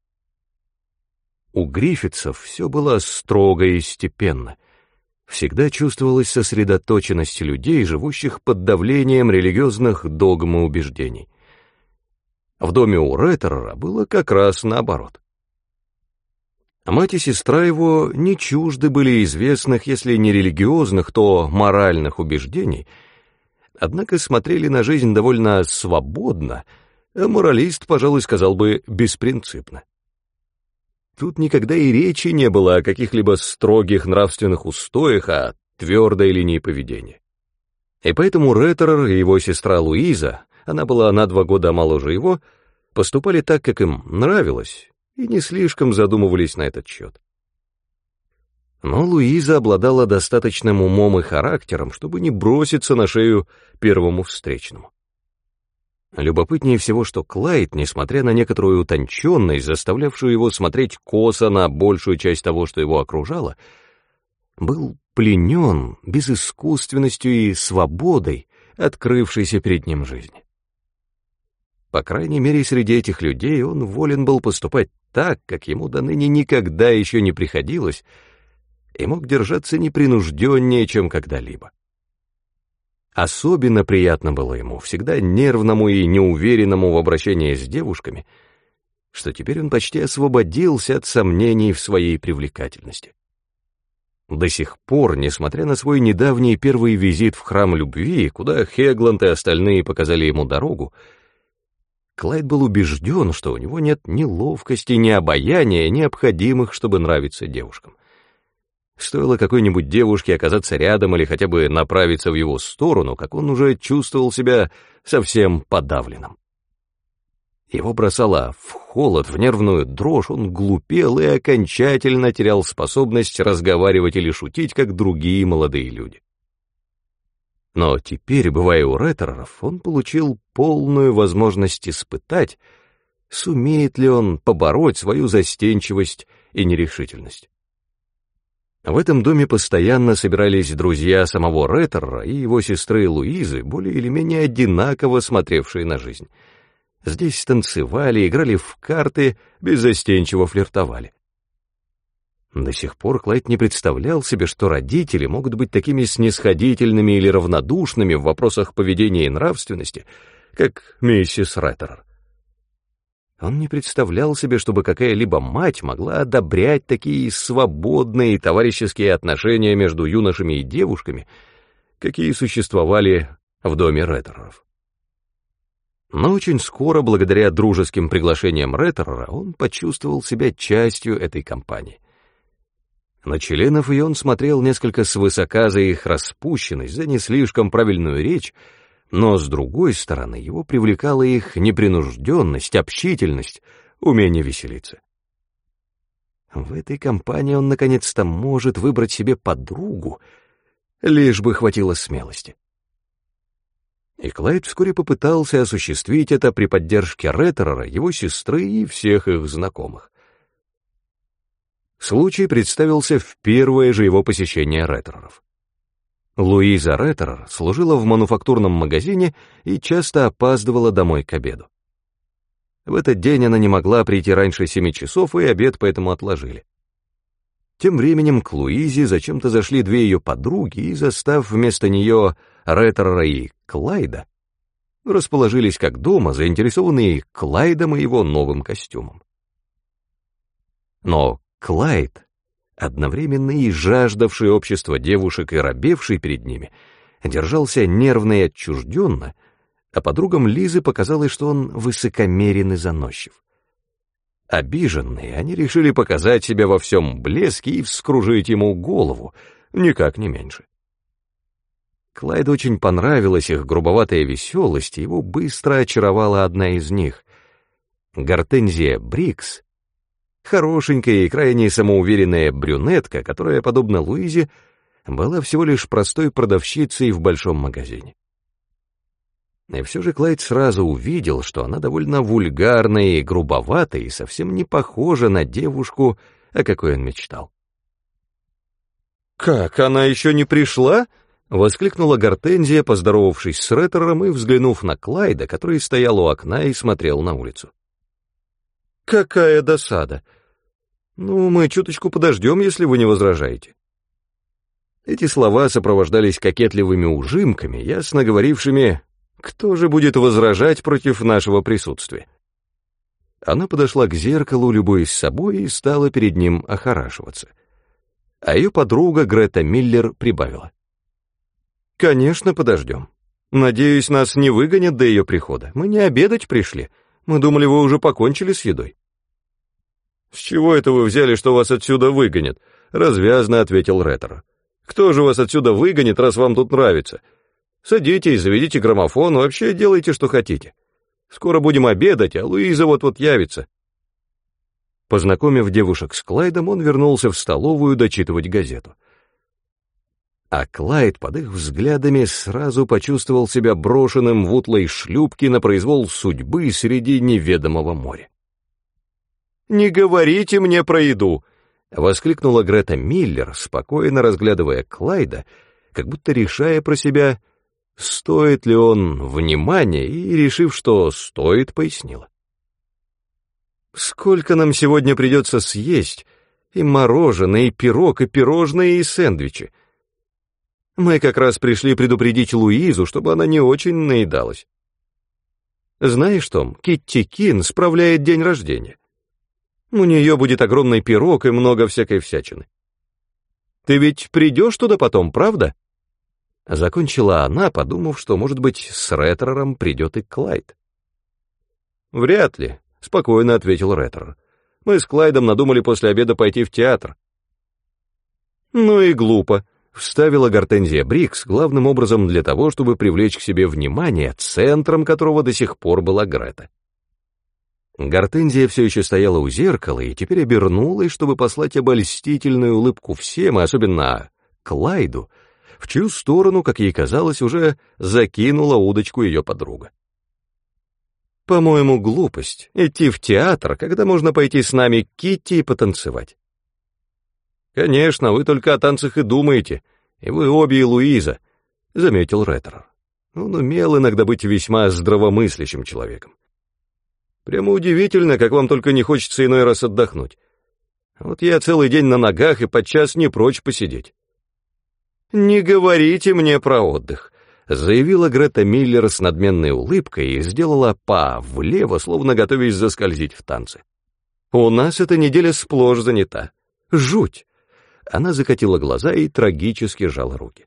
У Гриффитсов все было строго и степенно. Всегда чувствовалась сосредоточенность людей, живущих под давлением религиозных догм и убеждений. В доме у Реттерера было как раз наоборот. Мать и сестра его не чужды были известных, если не религиозных, то моральных убеждений, однако смотрели на жизнь довольно свободно, а моралист, пожалуй, сказал бы, беспринципно. Тут никогда и речи не было о каких-либо строгих нравственных устоях, а твердой линии поведения. И поэтому Реттерер и его сестра Луиза, она была на два года моложе его, поступали так, как им нравилось, и не слишком задумывались на этот счет. Но Луиза обладала достаточным умом и характером, чтобы не броситься на шею первому встречному. Любопытнее всего, что Клайд, несмотря на некоторую утонченность, заставлявшую его смотреть косо на большую часть того, что его окружало, был пленен безыскусственностью и свободой, открывшейся перед ним жизни. По крайней мере, среди этих людей он волен был поступать так, как ему до ныне никогда еще не приходилось, и мог держаться непринужденнее, чем когда-либо. Особенно приятно было ему, всегда нервному и неуверенному в обращении с девушками, что теперь он почти освободился от сомнений в своей привлекательности. До сих пор, несмотря на свой недавний первый визит в храм любви, куда Хегланд и остальные показали ему дорогу, Клайд был убежден, что у него нет ни ловкости, ни обаяния, необходимых, чтобы нравиться девушкам. Стоило какой-нибудь девушке оказаться рядом или хотя бы направиться в его сторону, как он уже чувствовал себя совсем подавленным. Его бросало в холод, в нервную дрожь, он глупел и окончательно терял способность разговаривать или шутить, как другие молодые люди. Но теперь, бывая у Реттереров, он получил полную возможность испытать, сумеет ли он побороть свою застенчивость и нерешительность. В этом доме постоянно собирались друзья самого Реттерера и его сестры Луизы, более или менее одинаково смотревшие на жизнь. Здесь танцевали, играли в карты, беззастенчиво флиртовали. До сих пор Клайд не представлял себе, что родители могут быть такими снисходительными или равнодушными в вопросах поведения и нравственности, как миссис Реттерер. Он не представлял себе, чтобы какая-либо мать могла одобрять такие свободные товарищеские отношения между юношами и девушками, какие существовали в доме Реттереров. Но очень скоро, благодаря дружеским приглашениям Реттерера, он почувствовал себя частью этой компании. На членов ее он смотрел несколько свысока за их распущенность, за не слишком правильную речь, но, с другой стороны, его привлекала их непринужденность, общительность, умение веселиться. В этой компании он наконец-то может выбрать себе подругу, лишь бы хватило смелости. И Клайд вскоре попытался осуществить это при поддержке Реттерера, его сестры и всех их знакомых. Случай представился в первое же его посещение Реттереров. Луиза Реттерер служила в мануфактурном магазине и часто опаздывала домой к обеду. В этот день она не могла прийти раньше семи часов, и обед поэтому отложили. Тем временем к Луизе зачем-то зашли две ее подруги, и, застав вместо нее Реттерера и Клайда, расположились как дома, заинтересованные Клайдом и его новым костюмом. Но Клайд, одновременно и жаждавший общества девушек и робевший перед ними, держался нервно и отчужденно, а подругам Лизы показалось, что он высокомерен и заносчив. Обиженные, они решили показать себя во всем блеске и вскружить ему голову, никак не меньше. Клайду очень понравилась их грубоватая веселость, и его быстро очаровала одна из них — Гортензия Брикс, хорошенькая и крайне самоуверенная брюнетка, которая, подобно Луизе, была всего лишь простой продавщицей в большом магазине. И все же Клайд сразу увидел, что она довольно вульгарная и грубоватая, и совсем не похожа на девушку, о какой он мечтал. «Как, она еще не пришла?» — воскликнула Гортензия, поздоровавшись с Реттером и взглянув на Клайда, который стоял у окна и смотрел на улицу. «Какая досада! Ну, мы чуточку подождем, если вы не возражаете». Эти слова сопровождались кокетливыми ужимками, ясно говорившими: кто же будет возражать против нашего присутствия? Она подошла к зеркалу, любуясь собой, и стала перед ним охорашиваться. А ее подруга Грета Миллер прибавила: «Конечно, подождем. Надеюсь, нас не выгонят до ее прихода. Мы не обедать пришли. Мы думали, вы уже покончили с едой». «С чего это вы взяли, что вас отсюда выгонят?» — развязно ответил Реттер. «Кто же вас отсюда выгонит, раз вам тут нравится? Садитесь, заведите граммофон, вообще делайте, что хотите. Скоро будем обедать, а Луиза вот-вот явится». Познакомив девушек с Клайдом, он вернулся в столовую дочитывать газету. А Клайд под их взглядами сразу почувствовал себя брошенным в утлой шлюпке на произвол судьбы среди неведомого моря. «Не говорите мне про еду!» — воскликнула Грета Миллер, спокойно разглядывая Клайда, как будто решая про себя, стоит ли он внимания, и, решив, что стоит, пояснила. «Сколько нам сегодня придется съесть? И мороженое, и пирог, и пирожные, и сэндвичи. Мы как раз пришли предупредить Луизу, чтобы она не очень наедалась. Знаешь, Том, Китти Кин справляет день рождения. У нее будет огромный пирог и много всякой всячины. Ты ведь придешь туда потом, правда?» Закончила она, подумав, что, может быть, с Реттером придет и Клайд. «Вряд ли», — спокойно ответил Реттер. «Мы с Клайдом надумали после обеда пойти в театр». «Ну и глупо», — вставила Гортензия Брикс, главным образом для того, чтобы привлечь к себе внимание, центром которого до сих пор была Грета. Гортензия все еще стояла у зеркала и теперь обернулась, чтобы послать обольстительную улыбку всем, и особенно Клайду, в чью сторону, как ей казалось, уже закинула удочку ее подруга. «По-моему, глупость — идти в театр, когда можно пойти с нами к Китти и потанцевать». «Конечно, вы только о танцах и думаете, и вы обе и Луиза», — заметил Реттер. Он умел иногда быть весьма здравомыслящим человеком. «Прямо удивительно, как вам только не хочется иной раз отдохнуть. Вот я целый день на ногах и подчас не прочь посидеть». «Не говорите мне про отдых», — заявила Грета Миллер с надменной улыбкой и сделала па влево, словно готовясь заскользить в танце. «У нас эта неделя сплошь занята. Жуть!» Она закатила глаза и трагически сжала руки.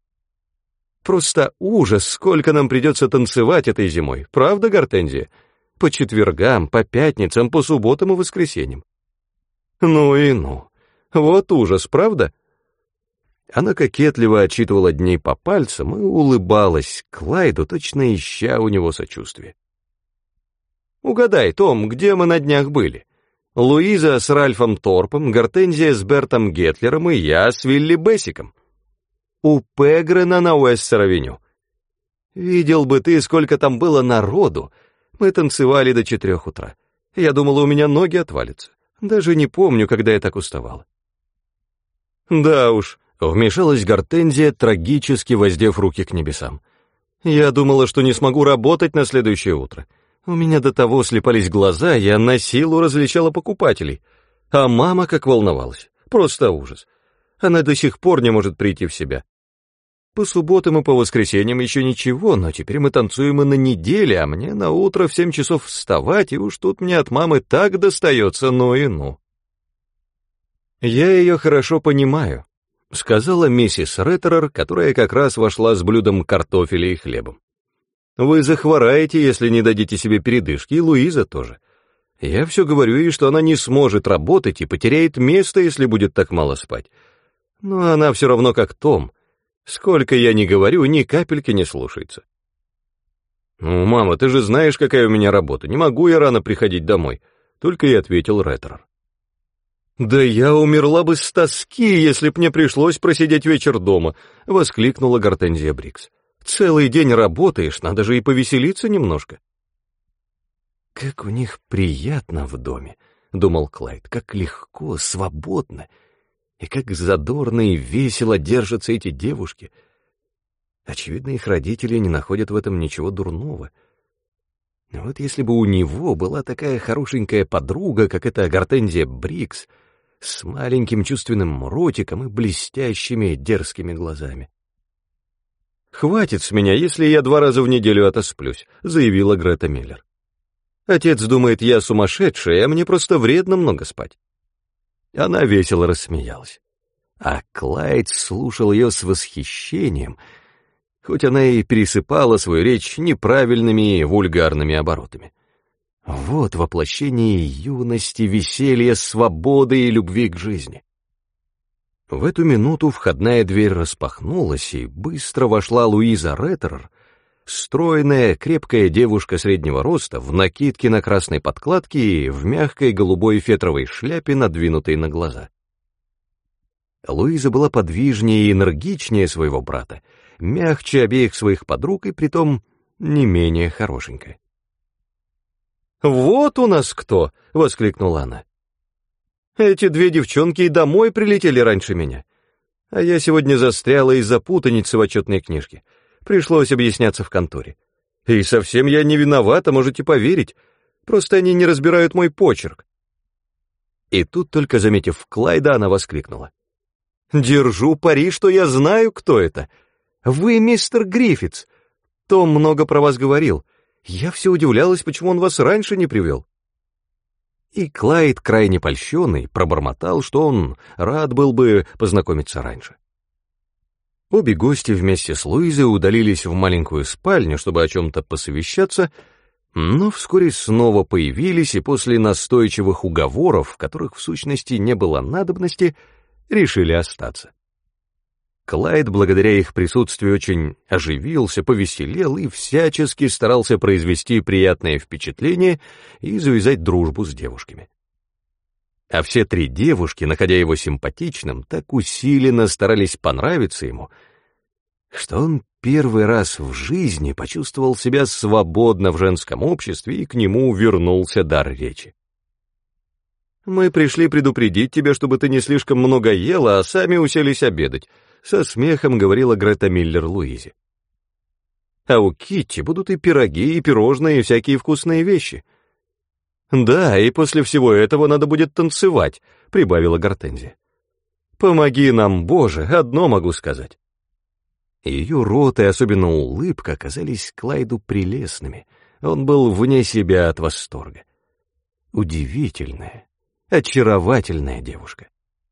«Просто ужас, сколько нам придется танцевать этой зимой, правда, Гортензия? По четвергам, по пятницам, по субботам и воскресеньям. Ну и ну, вот ужас, правда?» Она кокетливо отчитывала дни по пальцам и улыбалась Клайду, точно ища у него сочувствия. «Угадай, Том, где мы на днях были? Луиза с Ральфом Торпом, Гортензия с Бертом Гетлером и я с Вилли Бессиком. У Пегрена на Уэстер-авеню. Видел бы ты, сколько там было народу. Мы танцевали до четырех утра. Я думала, у меня ноги отвалятся. Даже не помню, когда я так уставала». «Да уж», — вмешалась Гортензия, трагически воздев руки к небесам. «Я думала, что не смогу работать на следующее утро. У меня до того слепались глаза, я на силу различала покупателей. А мама как волновалась. Просто ужас. Она до сих пор не может прийти в себя. По субботам и по воскресеньям еще ничего, но теперь мы танцуем и на неделе, а мне на утро в семь часов вставать, и уж тут мне от мамы так достается, ну и ну». «Я ее хорошо понимаю», — сказала миссис Реттерер, которая как раз вошла с блюдом картофеля и хлебом. «Вы захвораете, если не дадите себе передышки, и Луиза тоже. Я все говорю ей, что она не сможет работать и потеряет место, если будет так мало спать. Но она все равно как Том. Сколько я ни говорю, ни капельки не слушается. «Ну, мама, ты же знаешь, какая у меня работа. Не могу я рано приходить домой», — только и ответил Реттерер. «Да я умерла бы с тоски, если б мне пришлось просидеть вечер дома», — воскликнула Гортензия Брикс. «Целый день работаешь, надо же и повеселиться немножко». «Как у них приятно в доме», — думал Клайд, — «как легко, свободно, и как задорно и весело держатся эти девушки. Очевидно, их родители не находят в этом ничего дурного. Вот если бы у него была такая хорошенькая подруга, как эта Гортензия Брикс, с маленьким чувственным ротиком и блестящими дерзкими глазами». «Хватит с меня, если я два раза в неделю отосплюсь», — заявила Грета Миллер. «Отец думает, я сумасшедшая, а мне просто вредно много спать». Она весело рассмеялась. А Клайд слушал ее с восхищением, хоть она и пересыпала свою речь неправильными и вульгарными оборотами. Вот воплощение юности, веселья, свободы и любви к жизни. В эту минуту входная дверь распахнулась, и быстро вошла Луиза Реттерер, стройная, крепкая девушка среднего роста, в накидке на красной подкладке и в мягкой голубой фетровой шляпе, надвинутой на глаза. Луиза была подвижнее и энергичнее своего брата, мягче обеих своих подруг и притом не менее хорошенькая. «Вот у нас кто!» — воскликнула она. «Эти две девчонки и домой прилетели раньше меня, а я сегодня застряла из-за путаницы в отчетной книжке. Пришлось объясняться в конторе. И совсем я не виновата, можете поверить. Просто они не разбирают мой почерк». И тут, только заметив Клайда, она воскликнула: «Держу пари, что я знаю, кто это. Вы мистер Гриффитс. Том много про вас говорил. Я все удивлялась, почему он вас раньше не привел». И Клайд, крайне польщенный, пробормотал, что он рад был бы познакомиться раньше. Обе гости вместе с Луизой удалились в маленькую спальню, чтобы о чем-то посовещаться, но вскоре снова появились и после настойчивых уговоров, в которых в сущности не было надобности, решили остаться. Клайд, благодаря их присутствию, очень оживился, повеселел и всячески старался произвести приятное впечатление и завязать дружбу с девушками. А все три девушки, находя его симпатичным, так усиленно старались понравиться ему, что он первый раз в жизни почувствовал себя свободно в женском обществе, и к нему вернулся дар речи. «Мы пришли предупредить тебя, чтобы ты не слишком много ела, а сами уселись обедать», — со смехом говорила Грета Миллер Луизе. «А у Китти будут и пироги, и пирожные, и всякие вкусные вещи». «Да, и после всего этого надо будет танцевать», — прибавила Гортензия. «Помоги нам, Боже, одно могу сказать». Ее рот и особенно улыбка казались Клайду прелестными. Он был вне себя от восторга. Удивительная, очаровательная девушка.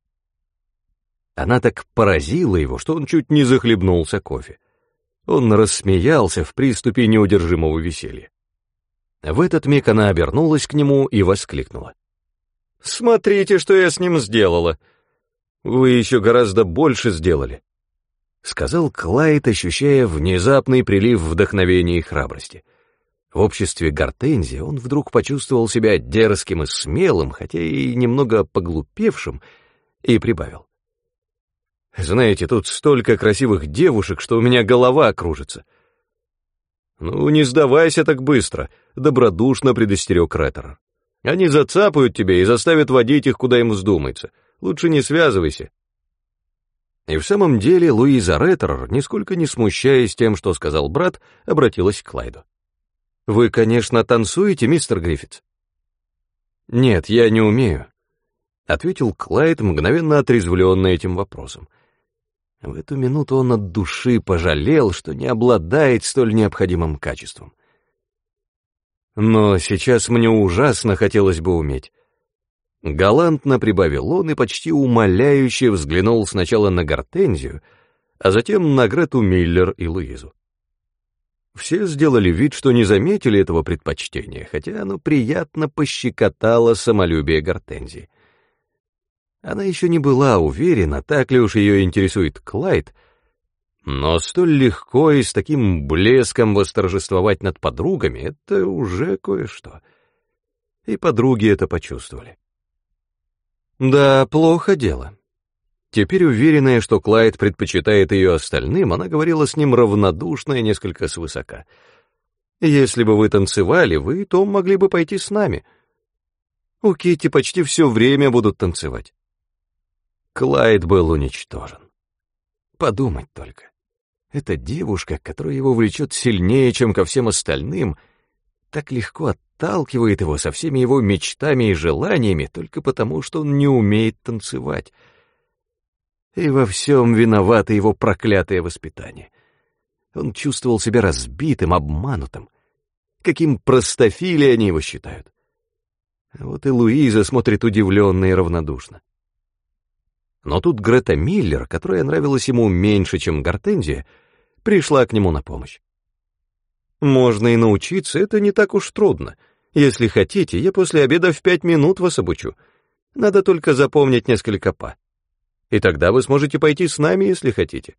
Она так поразила его, что он чуть не захлебнулся кофе. Он рассмеялся в приступе неудержимого веселья. В этот миг она обернулась к нему и воскликнула: «Смотрите, что я с ним сделала!» «Вы еще гораздо больше сделали», — сказал Клайд, ощущая внезапный прилив вдохновения и храбрости. В обществе Гортензии он вдруг почувствовал себя дерзким и смелым, хотя и немного поглупевшим, и прибавил: «Знаете, тут столько красивых девушек, что у меня голова кружится». «Ну, не сдавайся так быстро», — добродушно предостерег Реттерер. «Они зацапают тебя и заставят водить их, куда им вздумается. Лучше не связывайся». И в самом деле Луиза Реттерер, нисколько не смущаясь тем, что сказал брат, обратилась к Клайду. «Вы, конечно, танцуете, мистер Гриффитс?» «Нет, я не умею», — ответил Клайд, мгновенно отрезвленный этим вопросом. В эту минуту он от души пожалел, что не обладает столь необходимым качеством. «Но сейчас мне ужасно хотелось бы уметь». Галантно прибавил он и почти умоляюще взглянул сначала на Гортензию, а затем на Грету Миллер и Луизу. Все сделали вид, что не заметили этого предпочтения, хотя оно приятно пощекотало самолюбие Гортензии. Она еще не была уверена, так ли уж ее интересует Клайд, но столь легко и с таким блеском восторжествовать над подругами — это уже кое-что. И подруги это почувствовали. Да, плохо дело. Теперь, уверенная, что Клайд предпочитает ее остальным, она говорила с ним равнодушно и несколько свысока. «Если бы вы танцевали, вы, Том, могли бы пойти с нами. У Китти почти все время будут танцевать». Клайд был уничтожен. Подумать только. Эта девушка, которая его влечет сильнее, чем ко всем остальным, так легко отталкивает его со всеми его мечтами и желаниями только потому, что он не умеет танцевать. И во всем виновато его проклятое воспитание. Он чувствовал себя разбитым, обманутым. Каким простофилей они его считают. А вот и Луиза смотрит удивленно и равнодушно. Но тут Грета Миллер, которая нравилась ему меньше, чем Гортензия, пришла к нему на помощь. «Можно и научиться, это не так уж трудно. Если хотите, я после обеда в пять минут вас обучу. Надо только запомнить несколько па. И тогда вы сможете пойти с нами, если хотите».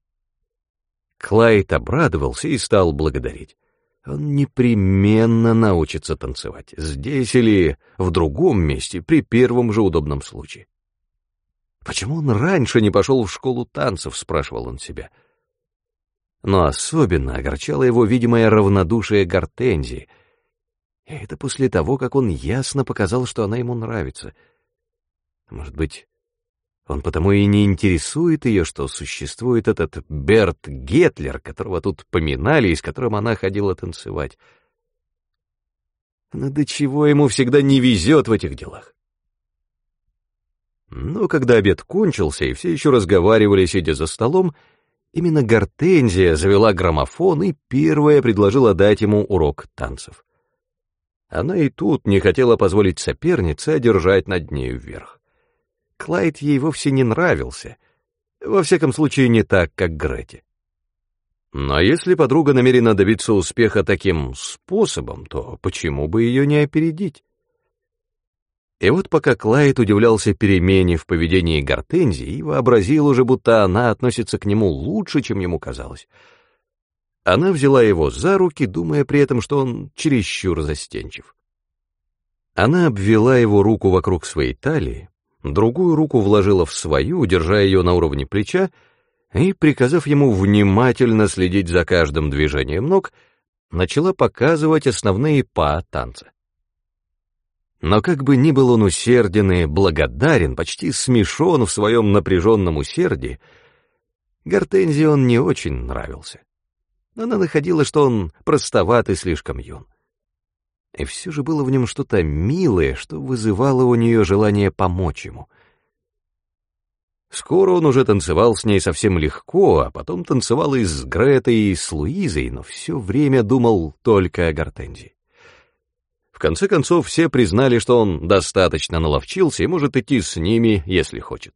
Клайд обрадовался и стал благодарить. Он непременно научится танцевать, здесь или в другом месте, при первом же удобном случае. Почему он раньше не пошел в школу танцев, спрашивал он себя. Но особенно огорчало его видимое равнодушие Гортензии. И это после того, как он ясно показал, что она ему нравится. Может быть, он потому и не интересует ее, что существует этот Берт Гетлер, которого тут поминали и с которым она ходила танцевать. Но до чего ему всегда не везет в этих делах. Но когда обед кончился и все еще разговаривали, сидя за столом, именно Гортензия завела граммофон и первая предложила дать ему урок танцев. Она и тут не хотела позволить сопернице одержать над нею вверх. Клайд ей вовсе не нравился, во всяком случае не так, как Грете. Но если подруга намерена добиться успеха таким способом, то почему бы ее не опередить? И вот пока Клайд удивлялся перемене в поведении Гортензии и вообразил уже, будто она относится к нему лучше, чем ему казалось, она взяла его за руки, думая при этом, что он чересчур застенчив. Она обвела его руку вокруг своей талии, другую руку вложила в свою, держа ее на уровне плеча, и, приказав ему внимательно следить за каждым движением ног, начала показывать основные па танца. Но как бы ни был он усерден и благодарен, почти смешон в своем напряженном усердии, Гортензии он не очень нравился. Она находила, что он простоват и слишком юн. И все же было в нем что-то милое, что вызывало у нее желание помочь ему. Скоро он уже танцевал с ней совсем легко, а потом танцевал и с Гретой, и с Луизой, но все время думал только о Гортензии. В конце концов, все признали, что он достаточно наловчился и может идти с ними, если хочет.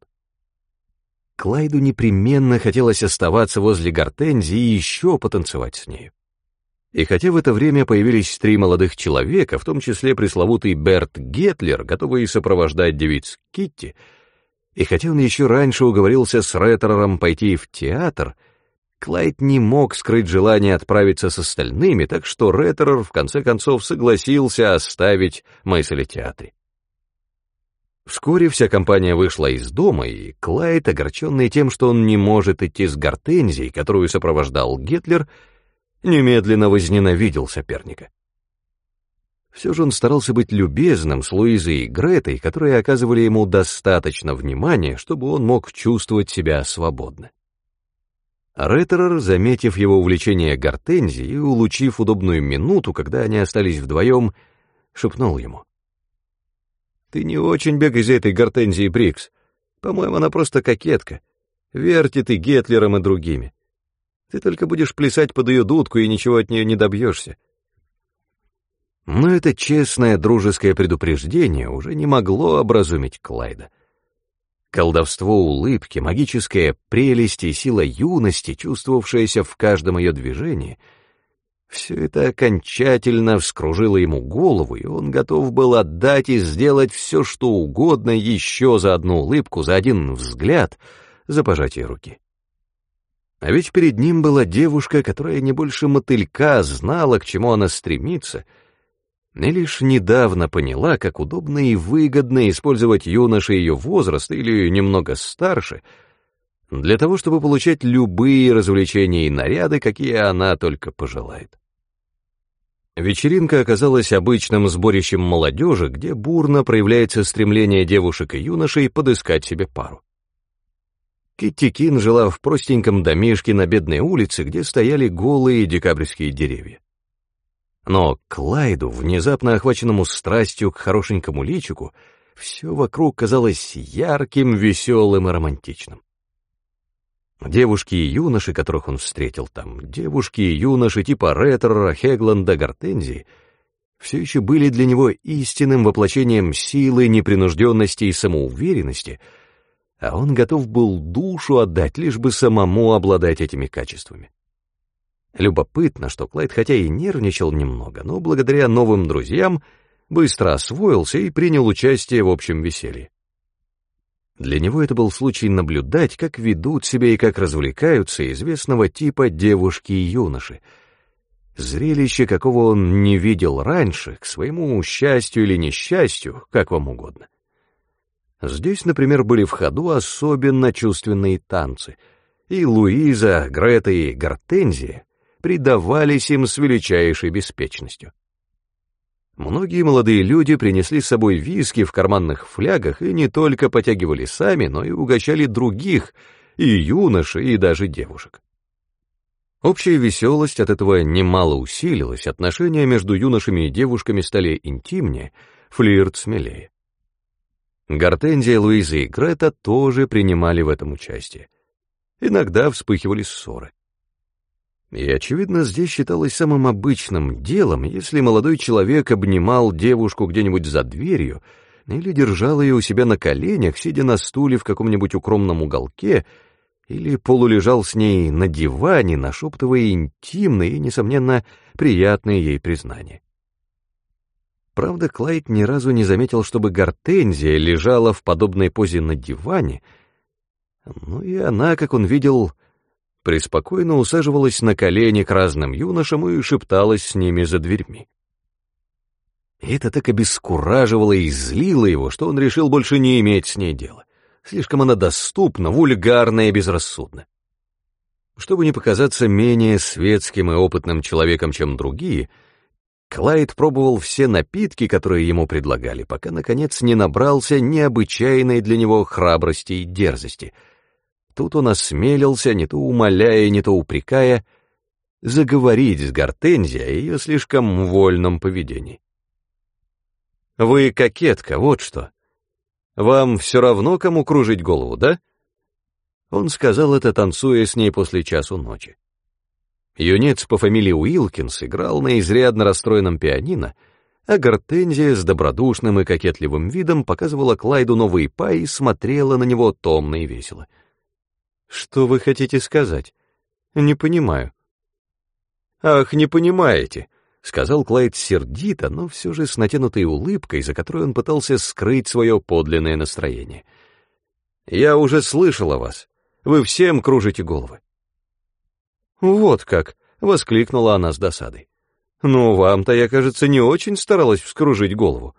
Клайду непременно хотелось оставаться возле Гортензии и еще потанцевать с нею. И хотя в это время появились три молодых человека, в том числе пресловутый Берт Гетлер, готовый сопровождать девиц Китти, и хотя он еще раньше уговорился с Реттерером пойти в театр, Клайд не мог скрыть желание отправиться с остальными, так что Реттерер в конце концов согласился оставить мысль о театре. Вскоре вся компания вышла из дома, и Клайд, огорченный тем, что он не может идти с Гортензией, которую сопровождал Гетлер, немедленно возненавидел соперника. Все же он старался быть любезным с Луизой и Гретой, которые оказывали ему достаточно внимания, чтобы он мог чувствовать себя свободно. Реттерер, заметив его увлечение Гортензией и улучив удобную минуту, когда они остались вдвоем, шепнул ему: «Ты не очень бегай за этой Гортензией, Брикс. По-моему, она просто кокетка. Вертит и Гетлером, и другими. Ты только будешь плясать под ее дудку и ничего от нее не добьешься». Но это честное дружеское предупреждение уже не могло образумить Клайда. Колдовство улыбки, магическая прелесть и сила юности, чувствовавшаяся в каждом ее движении, Все это окончательно вскружило ему голову, и он готов был отдать и сделать все, что угодно еще за одну улыбку, за один взгляд, за пожатие руки. А ведь перед ним была девушка, которая не больше мотылька знала, к чему она стремится, и лишь недавно поняла, как удобно и выгодно использовать юноши ее возраста или немного старше для того, чтобы получать любые развлечения и наряды, какие она только пожелает. Вечеринка оказалась обычным сборищем молодежи, где бурно проявляется стремление девушек и юношей подыскать себе пару. Китти Кин жила в простеньком домишке на бедной улице, где стояли голые декабрьские деревья. Но Клайду, внезапно охваченному страстью к хорошенькому личику, все вокруг казалось ярким, веселым и романтичным. Девушки и юноши, которых он встретил там, девушки и юноши типа Реттерера, Хегланда, Гортензии, все еще были для него истинным воплощением силы, непринужденности и самоуверенности, а он готов был душу отдать, лишь бы самому обладать этими качествами. Любопытно, что Клайд хотя и нервничал немного, но благодаря новым друзьям быстро освоился и принял участие в общем веселье. Для него это был случай наблюдать, как ведут себя и как развлекаются известного типа девушки и юноши. Зрелище, какого он не видел раньше, к своему счастью или несчастью, как вам угодно. Здесь, например, были в ходу особенно чувственные танцы, и Луиза, Грета и Гортензия предавались им с величайшей беспечностью. Многие молодые люди принесли с собой виски в карманных флягах и не только потягивали сами, но и угощали других, и юношей, и даже девушек. Общая веселость от этого немало усилилась, отношения между юношами и девушками стали интимнее, флирт смелее. Гортензия, Луиза и Грета тоже принимали в этом участие. Иногда вспыхивали ссоры. И, очевидно, здесь считалось самым обычным делом, если молодой человек обнимал девушку где-нибудь за дверью или держал ее у себя на коленях, сидя на стуле в каком-нибудь укромном уголке, или полулежал с ней на диване, нашептывая интимные и, несомненно, приятные ей признания. Правда, Клайд ни разу не заметил, чтобы Гортензия лежала в подобной позе на диване, но и она, как он видел, преспокойно усаживалась на колени к разным юношам и шепталась с ними за дверьми. И это так обескураживало и злило его, что он решил больше не иметь с ней дела. Слишком она доступна, вульгарна и безрассудна. Чтобы не показаться менее светским и опытным человеком, чем другие, Клайд пробовал все напитки, которые ему предлагали, пока, наконец, не набрался необычайной для него храбрости и дерзости. Тут он осмелился, не то умоляя, не то упрекая, заговорить с Гортензией о ее слишком вольном поведении. «Вы кокетка, вот что. Вам все равно, кому кружить голову, да?» Он сказал это, танцуя с ней после часу ночи. Юнец по фамилии Уилкинс играл на изрядно расстроенном пианино, а Гортензия с добродушным и кокетливым видом показывала Клайду новые па и смотрела на него томно и весело. «Что вы хотите сказать? Не понимаю». «Ах, не понимаете», — сказал Клайд сердито, но все же с натянутой улыбкой, за которой он пытался скрыть свое подлинное настроение. «Я уже слышал о вас. Вы всем кружите головы». «Вот как!» — воскликнула она с досадой. «Ну, вам-то я, кажется, не очень старалась вскружить голову».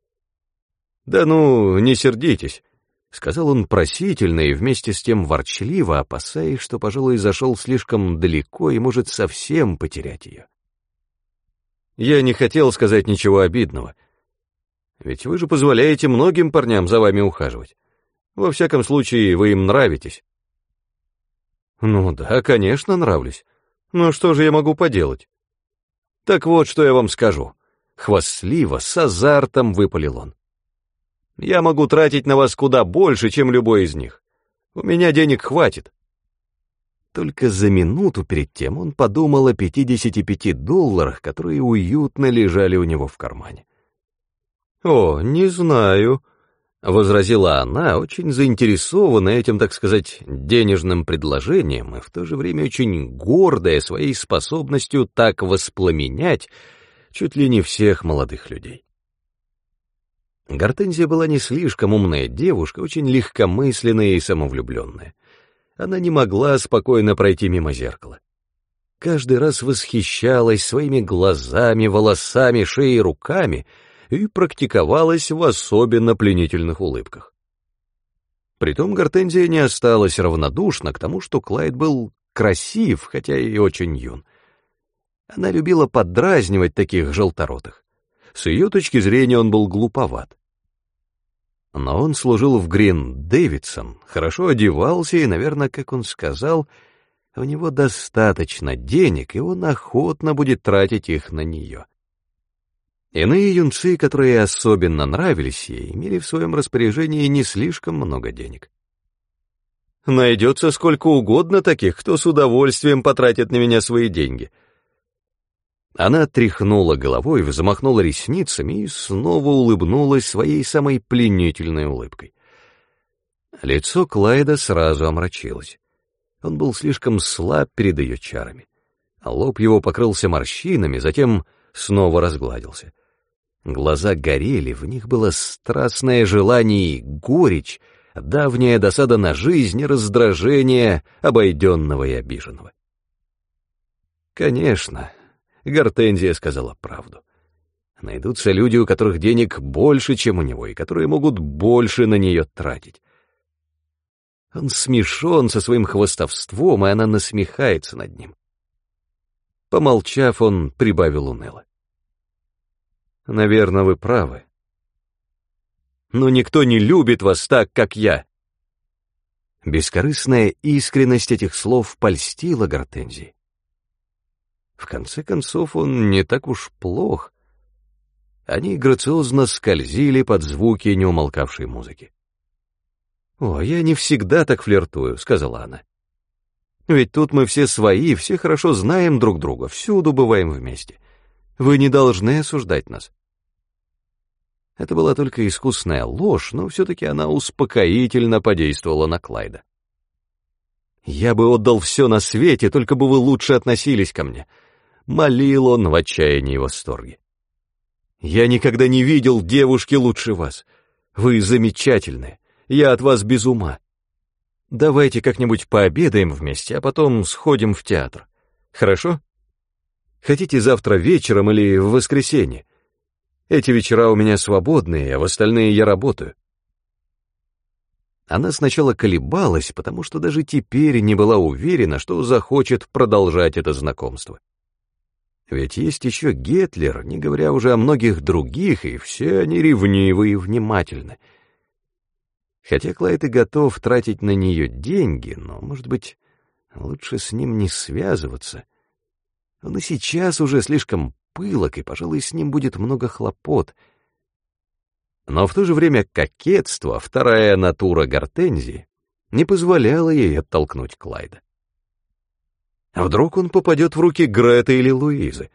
«Да ну, не сердитесь», — сказал он просительно и вместе с тем ворчливо, опасаясь, что, пожалуй, зашел слишком далеко и может совсем потерять ее. «Я не хотел сказать ничего обидного. Ведь вы же позволяете многим парням за вами ухаживать. Во всяком случае, вы им нравитесь». «Ну да, конечно, нравлюсь. Но что же я могу поделать?» «Так вот, что я вам скажу». Хвастливо, с азартом выпалил он. «Я могу тратить на вас куда больше, чем любой из них. У меня денег хватит». Только за минуту перед тем он подумал о пятидесяти пяти долларах, которые уютно лежали у него в кармане. «О, не знаю», — возразила она, очень заинтересованная этим, так сказать, денежным предложением и в то же время очень гордая своей способностью так воспламенять чуть ли не всех молодых людей. Гортензия была не слишком умная девушка, очень легкомысленная и самовлюбленная. Она не могла спокойно пройти мимо зеркала. Каждый раз восхищалась своими глазами, волосами, шеей, руками и практиковалась в особенно пленительных улыбках. Притом Гортензия не осталась равнодушна к тому, что Клайд был красив, хотя и очень юн. Она любила поддразнивать таких желторотых. С ее точки зрения он был глуповат. Но он служил в Грин Дэвидсон, хорошо одевался и, наверное, как он сказал, у него достаточно денег, и он охотно будет тратить их на нее. Иные юнцы, которые особенно нравились ей, имели в своем распоряжении не слишком много денег. «Найдется сколько угодно таких, кто с удовольствием потратит на меня свои деньги». Она тряхнула головой, взмахнула ресницами и снова улыбнулась своей самой пленительной улыбкой. Лицо Клайда сразу омрачилось. Он был слишком слаб перед ее чарами. Лоб его покрылся морщинами, затем снова разгладился. Глаза горели, в них было страстное желание и горечь, давняя досада на жизнь и раздражение обойденного и обиженного. Конечно, Гортензия сказала правду. Найдутся люди, у которых денег больше, чем у него, и которые могут больше на нее тратить. Он смешон со своим хвастовством, и она насмехается над ним. Помолчав, он прибавил уныло. «Наверное, вы правы. Но никто не любит вас так, как я». Бескорыстная искренность этих слов польстила Гортензии. В конце концов, он не так уж плох. Они грациозно скользили под звуки неумолкавшей музыки. «О, я не всегда так флиртую», — сказала она. «Ведь тут мы все свои, все хорошо знаем друг друга, всюду бываем вместе. Вы не должны осуждать нас». Это была только искусная ложь, но все-таки она успокоительно подействовала на Клайда. «Я бы отдал все на свете, только бы вы лучше относились ко мне», — молил он в отчаянии и восторге. «Я никогда не видел девушки лучше вас. Вы замечательные, я от вас без ума. Давайте как-нибудь пообедаем вместе, а потом сходим в театр. Хорошо? Хотите завтра вечером или в воскресенье? Эти вечера у меня свободные, а в остальные я работаю». Она сначала колебалась, потому что даже теперь не была уверена, что захочет продолжать это знакомство. Ведь есть еще Гетлер, не говоря уже о многих других, и все они ревнивы и внимательны. Хотя Клайд и готов тратить на нее деньги, но, может быть, лучше с ним не связываться. Он и сейчас уже слишком пылок, и, пожалуй, с ним будет много хлопот. Но в то же время кокетство, вторая натура Гортензии, не позволяло ей оттолкнуть Клайда. А вдруг он попадет в руки Греты или Луизы?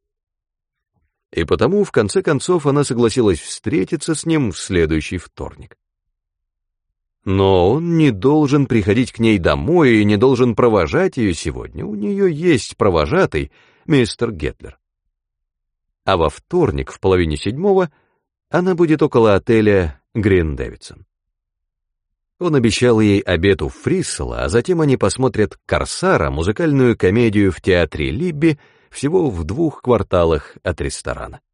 И потому, в конце концов, она согласилась встретиться с ним в следующий вторник. Но он не должен приходить к ней домой и не должен провожать ее сегодня. У нее есть провожатый, мистер Гетлер. А во вторник в половине седьмого она будет около отеля Грин Дэвидсон. Он обещал ей обед у Фрисселла, а затем они посмотрят «Корсара», музыкальную комедию в театре Либби, всего в двух кварталах от ресторана.